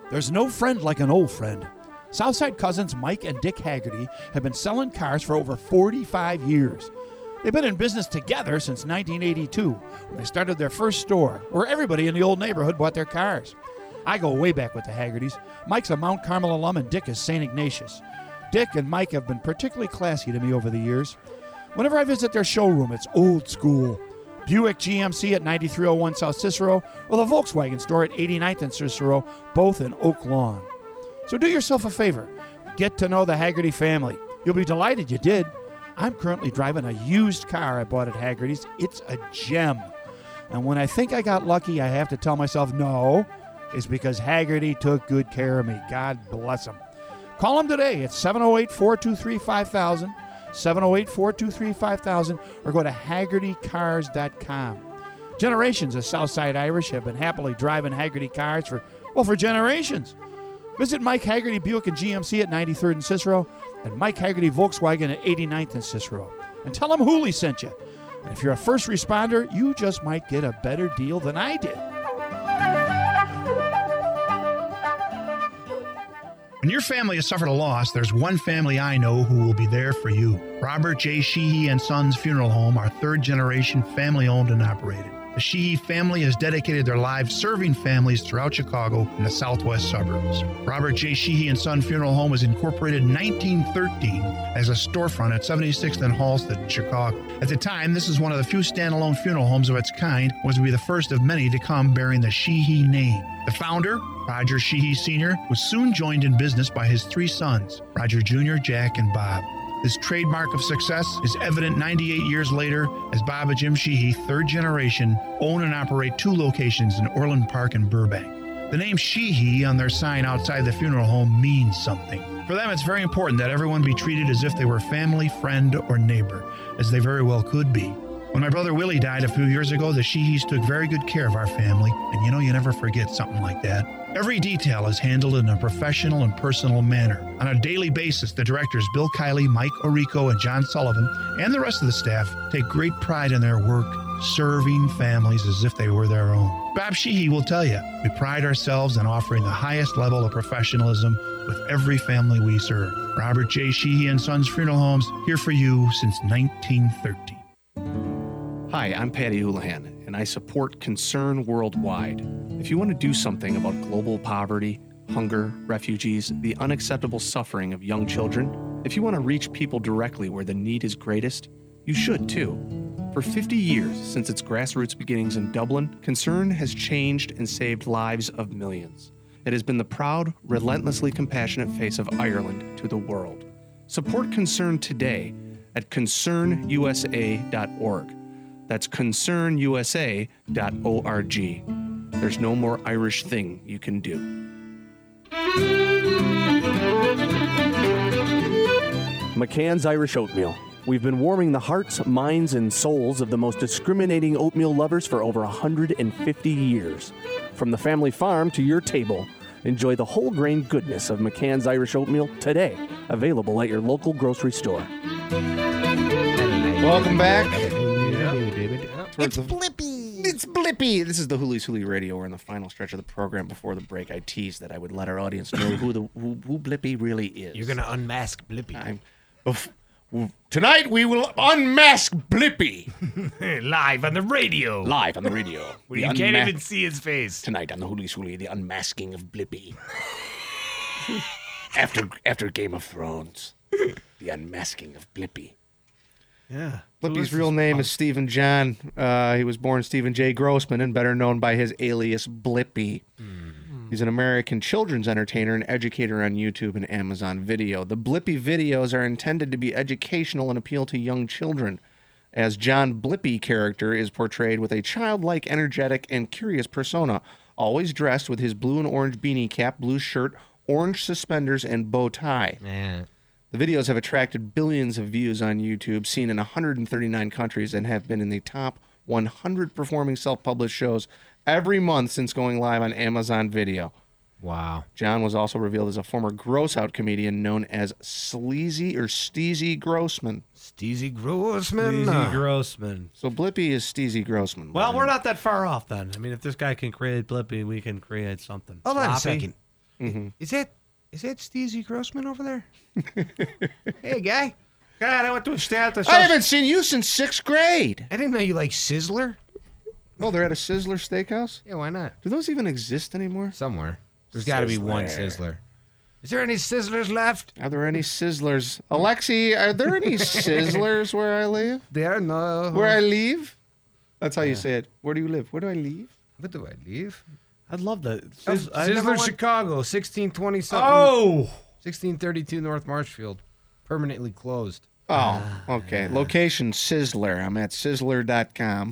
There's no friend like an old friend. Southside cousins Mike and Dick Haggerty have been selling cars for over 45 years. They've been in business together since 1982, when they started their first store, where everybody in the old neighborhood bought their cars. I go way back with the Haggertys. Mike's a Mount Carmel alum and Dick is St. Ignatius. Dick and Mike have been particularly classy to me over the years. Whenever I visit their showroom, it's old school. Buick GMC at 9301 South Cicero, or the Volkswagen store at 89th and Cicero, both in Oak Lawn. So do yourself a favor. Get to know the Haggerty family. You'll be delighted you did. I'm currently driving a used car I bought at Haggerty's. It's a gem. And when I think I got lucky, I have to tell myself no. It's because Haggerty took good care of me. God bless him. Call him today at 708-423-5000, 708-423-5000, or go to HaggertyCars.com. Generations of Southside Irish have been happily driving Haggerty cars for generations. Visit Mike Haggerty Buick and GMC at 93rd and Cicero, and Mike Haggerty Volkswagen at 89th and Cicero. And tell them Hooley sent you. And if you're a first responder, you just might get a better deal than I did. When your family has suffered a loss, there's one family I know who will be there for you. Robert J. Sheehy and Sons Funeral Home, our third-generation family-owned and operated. The Sheehy family has dedicated their lives serving families throughout Chicago and the southwest suburbs. Robert J. Sheehy and Son Funeral Home was incorporated in 1913 as a storefront at 76th and Halsted, Chicago. At the time, this is one of the few standalone funeral homes of its kind, was to be the first of many to come bearing the Sheehy name. The founder, Roger Sheehy Sr., was soon joined in business by his three sons, Roger Jr., Jack, and Bob. This trademark of success is evident 98 years later as Bob and Jim Sheehy, third generation, own and operate two locations in Orland Park and Burbank. The name Sheehy on their sign outside the funeral home means something. For them, it's very important that everyone be treated as if they were family, friend, or neighbor, as they very well could be. When my brother Willie died a few years ago, the Sheehys took very good care of our family, and you never forget something like that. Every detail is handled in a professional and personal manner. On a daily basis, the directors Bill Kiley, Mike Orico, and John Sullivan, and the rest of the staff take great pride in their work, serving families as if they were their own. Bob Sheehy will tell you, we pride ourselves in offering the highest level of professionalism with every family we serve. Robert J. Sheehy and Sons Funeral Homes, here for you since 1913. Hi, I'm Patty Houlihan, and I support Concern Worldwide. If you want to do something about global poverty, hunger, refugees, the unacceptable suffering of young children, if you want to reach people directly where the need is greatest, you should too. For 50 years, since its grassroots beginnings in Dublin, Concern has changed and saved lives of millions. It has been the proud, relentlessly compassionate face of Ireland to the world. Support Concern today at concernusa.org. That's concernusa.org. There's no more Irish thing you can do. McCann's Irish Oatmeal. We've been warming the hearts, minds, and souls of the most discriminating oatmeal lovers for over 150 years. From the family farm to your table, enjoy the whole grain goodness of McCann's Irish Oatmeal today. Available at your local grocery store. Welcome back. It's Blippy. It's Blippy. This is the Hooley's Hooley Radio. We're in the final stretch of the program. Before the break, I teased that I would let our audience know who Blippy really is. You're going to unmask Blippy. Tonight we will unmask Blippy. Live on the radio. Live on the radio. Where you can't even see his face. Tonight on the Hooley's Hooley, the unmasking of Blippy. after Game of Thrones, the unmasking of Blippy. Yeah. Blippy's real name is Stephen John. He was born Stephen J. Grossman and better known by his alias Blippy. He's an American children's entertainer and educator on YouTube and Amazon Video. The Blippy videos are intended to be educational and appeal to young children, as John Blippy character is portrayed with a childlike, energetic, and curious persona, always dressed with his blue and orange beanie cap, blue shirt, orange suspenders, and bow tie. Yeah. The videos have attracted billions of views on YouTube, seen in 139 countries, and have been in the top 100 performing self-published shows every month since going live on Amazon Video. Wow. John was also revealed as a former gross-out comedian known as Steezy Grossman. Steezy Grossman. Steezy Grossman. So Blippy is Steezy Grossman. Well, we're not that far off then. I mean, if this guy can create Blippy, we can create something. Hold on a Sloppy. second. Is that Steezy Grossman over there? Hey, guy. God, I went to a stat. I haven't seen you since 6th grade. I didn't know you like Sizzler. Oh, they're at a Sizzler Steakhouse? Yeah, why not? Do those even exist anymore? Somewhere. There's got to be one Sizzler. Is there any Sizzlers left? Are there any Sizzlers? Alexi, are there any Sizzlers where I live? There, no. Where I leave? That's how you say it. Where do you live? Where do I leave? What do I leave? I'd love that. Sizzler, Chicago, 1620 something. Oh! 1632 North Marshfield. Permanently closed. Oh, okay. Location Sizzler. I'm at sizzler.com.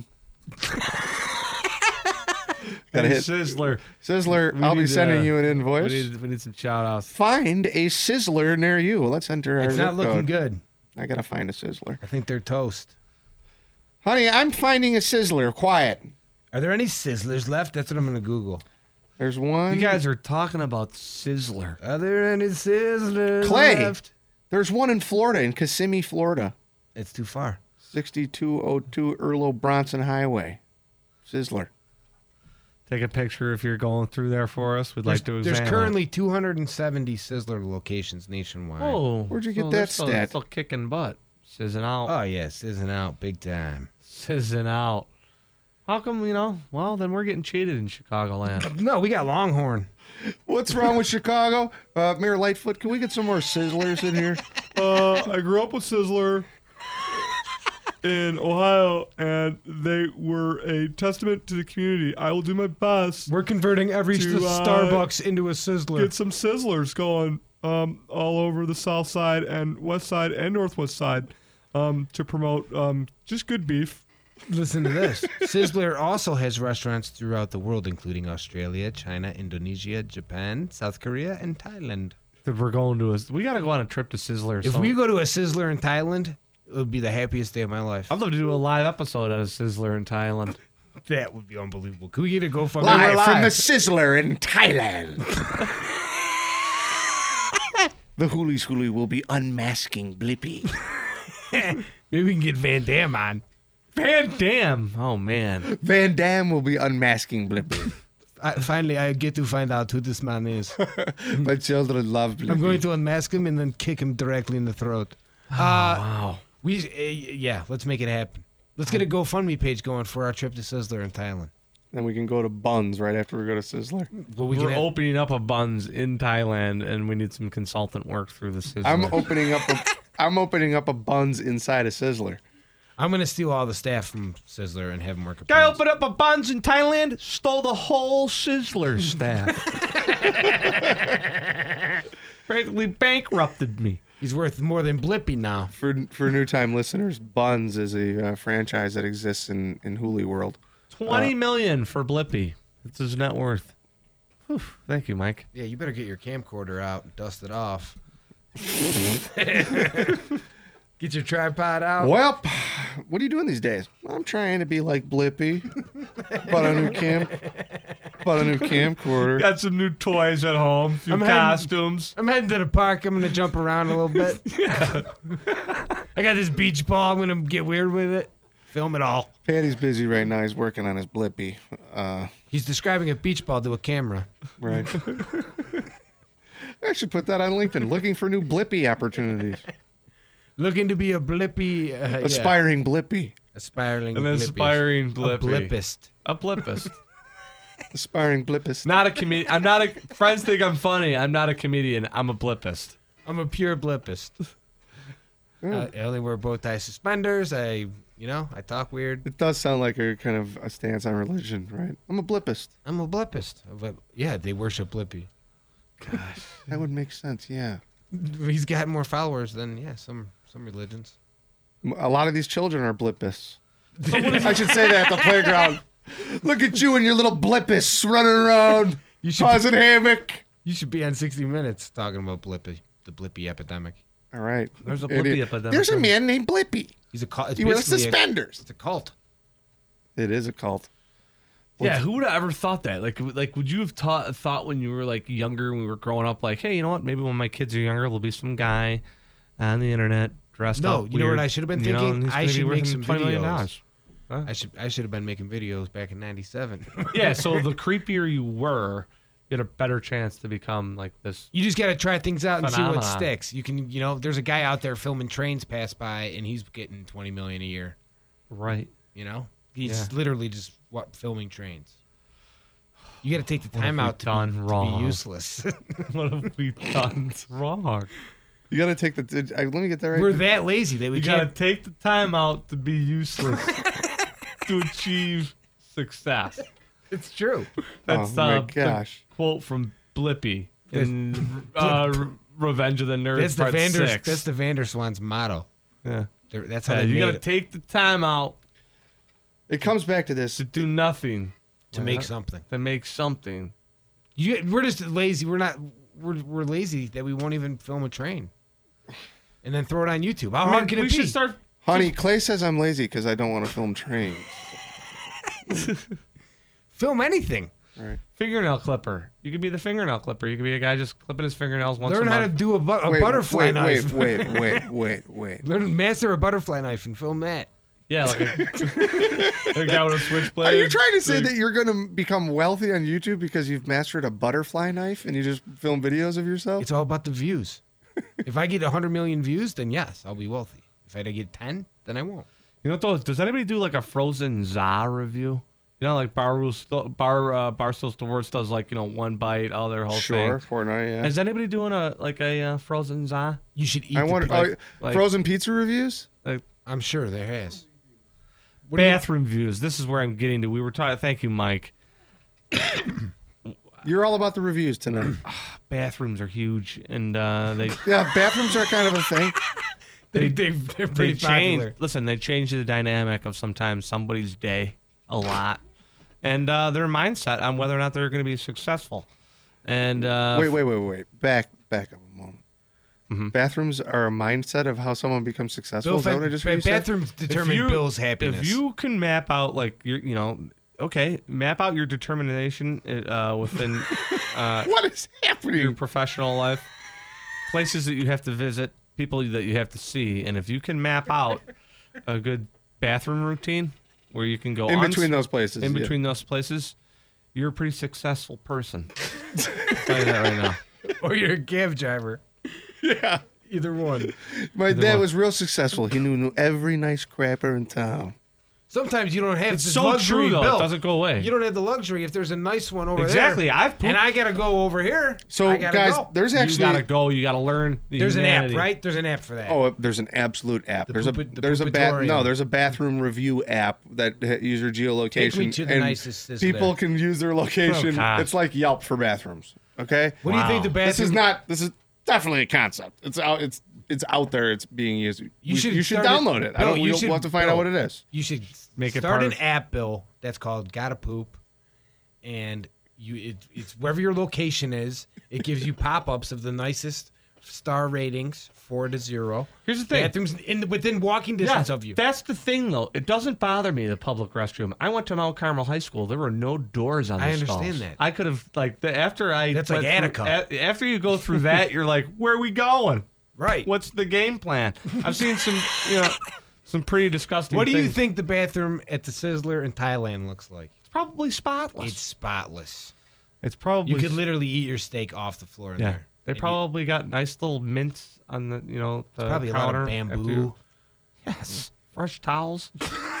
Gotta hit Sizzler. Sizzler. I'll be sending you an invoice. We need some shout outs. Find a Sizzler near you. Let's enter our It's not zip looking code. good. I gotta find a Sizzler. I think they're toast. Honey, I'm finding a Sizzler. Quiet. Are there any Sizzlers left? That's what I'm going to Google. There's one. You guys are talking about Sizzler. Are there any Sizzlers Clay. left? There's one in Florida, in Kissimmee, Florida. It's too far. 6202 Erlo Bronson Highway. Sizzler. Take a picture if you're going through there for us. We'd like to examine. There's currently 270 Sizzler locations nationwide. Oh, Where'd you get so that they're still- stat? Still kicking butt. Sizzing out. Oh, yeah, sizzling out big time. Sizzing out. How come, well, then we're getting cheated in Chicagoland. No, we got Longhorn. What's wrong with Chicago? Mayor Lightfoot, can we get some more Sizzlers in here? I grew up with Sizzler in Ohio, and they were a testament to the community. I will do my best We're converting every To, Starbucks into a Sizzler. get some Sizzlers going all over the south side and west side and northwest side to promote just good beef. Listen to this. Sizzler also has restaurants throughout the world, including Australia, China, Indonesia, Japan, South Korea, and Thailand. We're going to we got to go on a trip to Sizzler. If we go to a Sizzler in Thailand, it would be the happiest day of my life. I'd love to do a live episode at a Sizzler in Thailand. That would be unbelievable. Could we get a GoFundMe? Live from the Sizzler in Thailand. The Hoolies Hoolie will be unmasking Blippy. Maybe we can get Van Damme on. Van Damme. Oh, man. Van Damme will be unmasking Blippy. Finally, I get to find out who this man is. My children love Blippy. I'm going to unmask him and then kick him directly in the throat. Wow. Let's make it happen. Let's get a GoFundMe page going for our trip to Sizzler in Thailand. Then we can go to Buns right after we go to Sizzler. Well, We're opening up a Buns in Thailand, and we need some consultant work through the Sizzler. I'm opening up a Buns inside a Sizzler. I'm going to steal all the staff from Sizzler and have them work at Guy Buns. opened up a Buns in Thailand, stole the whole Sizzler staff. Practically bankrupted me. He's worth more than Blippy now. For new time listeners, Buns is a franchise that exists in Hooli world. $20 million for Blippy. That's his net worth. Whew. Thank you, Mike. Yeah, you better get your camcorder out and dust it off. Get your tripod out. Well, what are you doing these days? I'm trying to be like Blippy. Bought a new camcorder. Got some new toys at home, some costumes. I'm heading to the park. I'm going to jump around a little bit. I got this beach ball. I'm going to get weird with it. Film it all. Patty's busy right now. He's working on his Blippy. He's describing a beach ball to a camera. Right. I should put that on LinkedIn. Looking for new Blippy opportunities. Looking to be a Blippy. Aspiring Blippy. Aspiring An Blippy. aspiring A Blippy. Blippist. A Blippist. Aspiring Blippist. Not a comedian. I'm not a. Friends think I'm funny. I'm not a comedian. I'm a Blippist. I'm a pure Blippist. I only wear bow tie suspenders. I talk weird. It does sound like a kind of a stance on religion, right? I'm a Blippist. I'm a Blippist. But yeah, they worship Blippy. Gosh, that would make sense, yeah. He's got more followers than, some religions. A lot of these children are Blippists. I should say that at the playground. Look at you and your little Blippists running around, causing havoc. You should be on 60 Minutes talking about Blippy, the Blippy epidemic. All right. There's a Blippy epidemic. There's a man named Blippy. He's a cult. He wears suspenders. It's a cult. It is a cult. Yeah, who would have ever thought that? Like, would you have thought when you were like younger, when we were growing up, like, hey, you know what? Maybe when my kids are younger, there'll be some guy on the internet dressed up. No, you know weird, what I should have been you know, thinking? and he's I gonna be should worth make some $20 million. videos. Huh? I should have been making videos back in '97. Yeah, so the creepier you were, you had a better chance to become like this. You just got to try things out and see what Phenomenon. sticks. You can, there's a guy out there filming trains pass by, and he's getting $20 million a year. Right. He's literally just filming trains. You got to take the What have time we out to done be wrong? useless. What have we done wrong? You got to take the. Let me get that right. We're that lazy that we You got to can't. take the time out to be useless to achieve success. It's true. That's my the gosh. quote from Blippi in Revenge of the Nerds That's the Part 6. That's the Vanderswan's motto. Yeah. That's how Yeah, they you made got to it, take the time out It comes back to this. to do nothing, to make something. to make something. We're just lazy. We're not. We're lazy that we won't even film a train, and then throw it on YouTube. How hard can we it be? should start. Honey, Clay says I'm lazy because I don't want to film trains. Film anything. Fingernail clipper. You could be the fingernail clipper. You could be a guy just clipping his fingernails once Learn a how to month. do a butterfly knife. Wait. Learn master a butterfly knife and film that. Yeah, like a guy with a switchblade. Are you trying to say that you're going to become wealthy on YouTube because you've mastered a butterfly knife and you just film videos of yourself? It's all about the views. If I get 100 million views, then yes, I'll be wealthy. If I get 10, then I won't. You know what though? Does anybody do like a Frozen za review? Like Barstool Sports does like one bite, all their whole Sure, thing. Fortnite, yeah. Is anybody doing a Frozen za? You should eat. I wonder, like- frozen pizza reviews? I'm sure there has. Bathroom views. This is where I'm getting to. We were talking. Thank you, Mike. You're all about the reviews tonight. Bathrooms are huge, and they Yeah, bathrooms are kind of a thing. They're they pretty change. popular. Listen, they change the dynamic of sometimes somebody's day a lot, and their mindset on whether or not they're going to be successful. And Wait. Back up a moment. Bathrooms are a mindset of how someone becomes successful. Is that what I just heard you say? Bathrooms determine Bill's happiness. If you can map out like map out your determination within What is your happening? professional life, places that you have to visit, people that you have to see, and if you can map out a good bathroom routine where you can go In between those places. in yeah. between those places, you're a pretty successful person. I'll tell you that right now. or you're a cab driver. Yeah. Either one. My dad was real successful. He knew every nice crapper in town. Sometimes you don't have It's the so luxury, true though. Bill. It doesn't go away. You don't have the luxury if there's a nice one over Exactly. there. I've pooped. And I gotta go over here. So, I gotta guys, go. there's You actually gotta go. You gotta learn. There's humanity. an app, right? There's an app for that. Oh, there's an absolute app. The There's Poopatorium. there's a bathroom review app that uses your geolocation. Take me to the and nicest sizzler. people can use their location. Oh, gosh. It's like Yelp for bathrooms. Okay. What do you think the bathroom? This is definitely a concept. It's out there. It's being used. You should start download it. Bill, We'll have to find out what it is. You should Make it start part an of- app, Bill, that's called Gotta Poop, and it's wherever your location is. It gives you pop-ups of the nicest star ratings, 4 to 0. Here's the thing. Bathrooms within walking distance of you. That's the thing, though. It doesn't bother me, the public restroom. I went to Mount Carmel High School. There were no doors on the I understand stalls. that. I could have, after I... That's like went through- Attica. After you go through that, you're like, where are we going? Right. What's the game plan? I've seen some pretty disgusting What do you things. think the bathroom at the Sizzler in Thailand looks like? It's probably spotless. It's spotless. It's probably... You could literally eat your steak off the floor in Yeah. there. They And probably got nice little mints on the, the probably a lot counter of after bamboo. you- Yes. Fresh towels.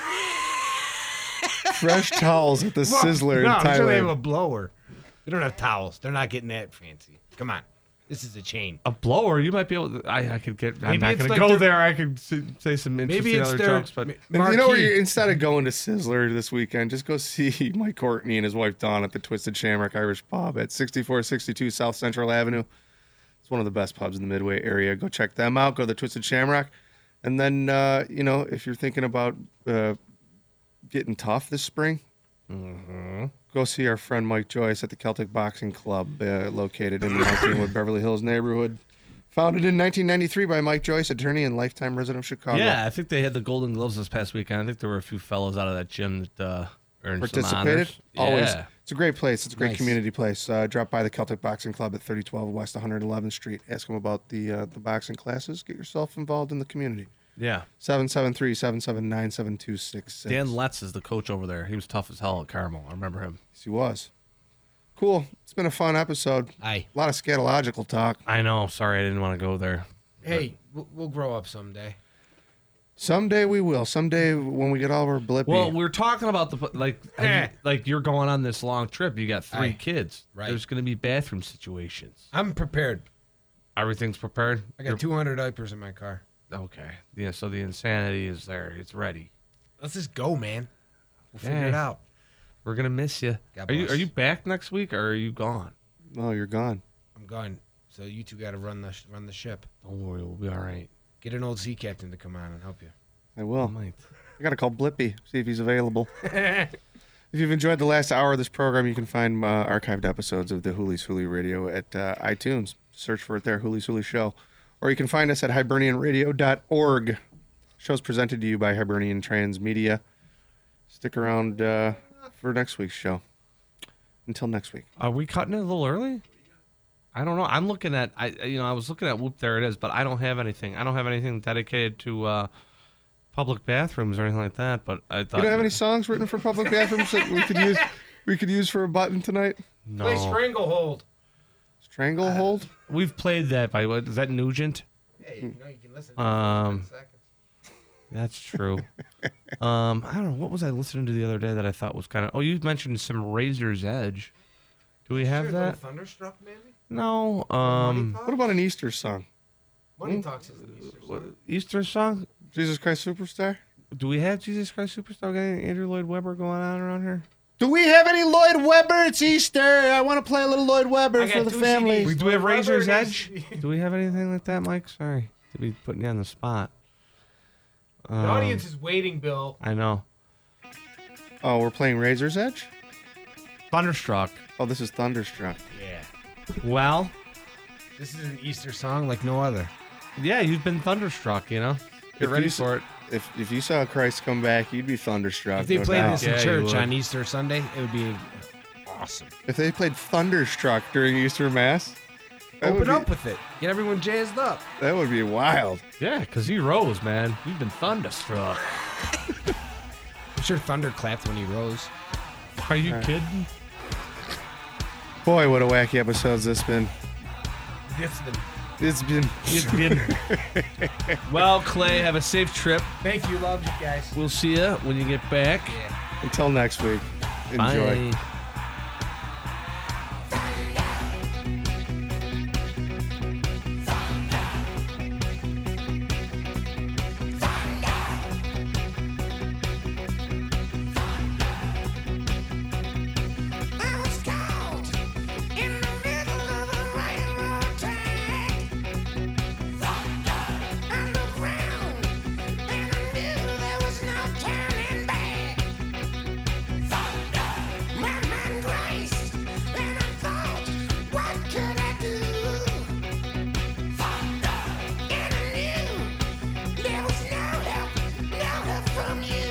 Fresh towels at the Sizzler no, in I'm sure they have Thailand. a blower. They don't have towels. They're not getting that fancy. Come on. This is a chain. A blower, you might be able to. I could get. I'm Maybe not it's going like to go their- there. I could say some interesting Maybe it's other their jokes, but And you know where marquee. instead of going to Sizzler this weekend, just go see Mike Courtney and his wife Dawn at the Twisted Shamrock Irish Pub at 6462 South Central Avenue. It's one of the best pubs in the Midway area. Go check them out. Go to the Twisted Shamrock. And then, if you're thinking about getting tough this spring, go see our friend Mike Joyce at the Celtic Boxing Club located in the Mountainwood, Beverly Hills neighborhood. Founded in 1993 by Mike Joyce, attorney and lifetime resident of Chicago. yeah, I think they had the Golden Gloves this past weekend. I think there were a few fellows out of that gym that earned some Participated? honors. Always. Yeah. It's a great place. It's a great Nice. community place. Drop by the Celtic Boxing Club at 3012 West 111th Street. Ask them about the boxing classes. Get yourself involved in the community. Yeah. 773-779-7266. Dan Letts is the coach over there. He was tough as hell at Carmel. I remember him. Yes, he was. Cool. It's been a fun episode. Aye. A lot of scatological talk. I know. Sorry, I didn't want to go there. Hey, we'll grow up someday. Someday we will. Someday when we get all our blippy. Well, we're talking about like you're going on this long trip. You got 3 Aye. kids. Right. There's going to be bathroom situations. I'm prepared. Everything's prepared. I got 200 diapers in my car. Okay. Yeah. So the insanity is there. It's ready. Let's just go, man. We'll figure Hey. it out. We're gonna miss you. God Are you bless. Are you back next week or are you gone? Oh, you're gone. I'm gone. So you two got to run the ship. Don't worry. We'll be all right. Get an old sea captain to come on and help you. I will. Might. I got to call Blippy, see if he's available. If you've enjoyed the last hour of this program, you can find archived episodes of the Hoolies Hooli Radio at iTunes. Search for it there, Hoolies Hooli Show. Or you can find us at hibernianradio.org. Show's presented to you by Hibernian Transmedia. Stick around for next week's show. Until next week. Are we cutting it a little early? I don't know. I'm looking at I was looking at Whoop. There it is, but I don't have anything. I don't have anything dedicated to public bathrooms or anything like that. But I thought You don't have any songs written for public bathrooms that we could use for a button tonight? No. Play Stranglehold. Stranglehold? We've played that by what is that Nugent? Hey, you can listen. To it for 10 seconds. That's true. I don't know. What was I listening to the other day that I thought was kind of... Oh, you mentioned some Razor's Edge. Do we have Sure, that? Little Thunderstruck, maybe? No. What about an Easter song? Money Talks is an Easter song. Easter song? Jesus Christ Superstar? Do we have Jesus Christ Superstar? Got any Andrew Lloyd Webber going on around here? Do we have any Lloyd Webber? It's Easter. I want to play a little Lloyd Webber I got for the 2 family. CDs. Do we have Lloyd Webber Razor's and Edge? Do we have anything like that, Mike? Sorry to be putting you on the spot. The audience is waiting, Bill. I know. Oh, we're playing Razor's Edge? Thunderstruck. Oh, this is Thunderstruck. Yeah. Well, This is an Easter song like no other. yeah, you've been thunderstruck, you know? Get If ready you- for it. If you saw Christ come back, you'd be thunderstruck. If they no played doubt. this in Yeah, you church would. on Easter Sunday, it would be awesome. If they played Thunderstruck during Easter Mass, that would Open be, up with it. Get everyone jazzed up. That would be wild. Yeah, because he rose, man. You've been thunderstruck. I'm sure Thunder clapped when he rose. Are you kidding? Boy, what a wacky episode's this been. It's been. Well, Clay, have a safe trip. Thank you. Love you guys. We'll see you when you get back. Until next week. Enjoy. Bye. I was caught in the middle of a railroad track. Underground, and I knew there was no turning back. My mind raced, and I thought, what could I do? And I knew there was no help from you.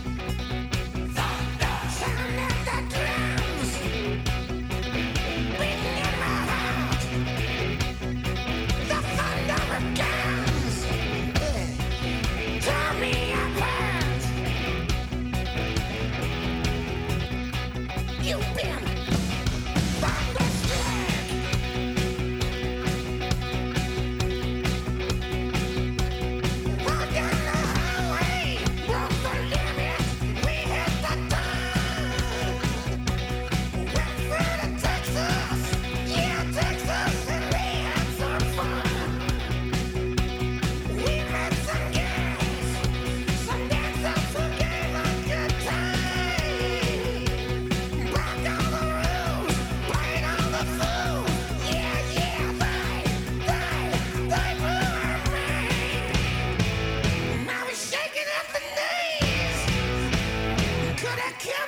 Sound of the drums beating in my heart. The thunder of guns tore me apart. You've been thunderstruck. Walked down the highway, broke the limit, we hit the dawn. Went through to Texas, yeah, Texas, and we had some fun. We met some girls, some dancers who gave a good time. Broke all the rules, played all the fools, yeah, they blew our mind. I was shaking at the knees. Could I kill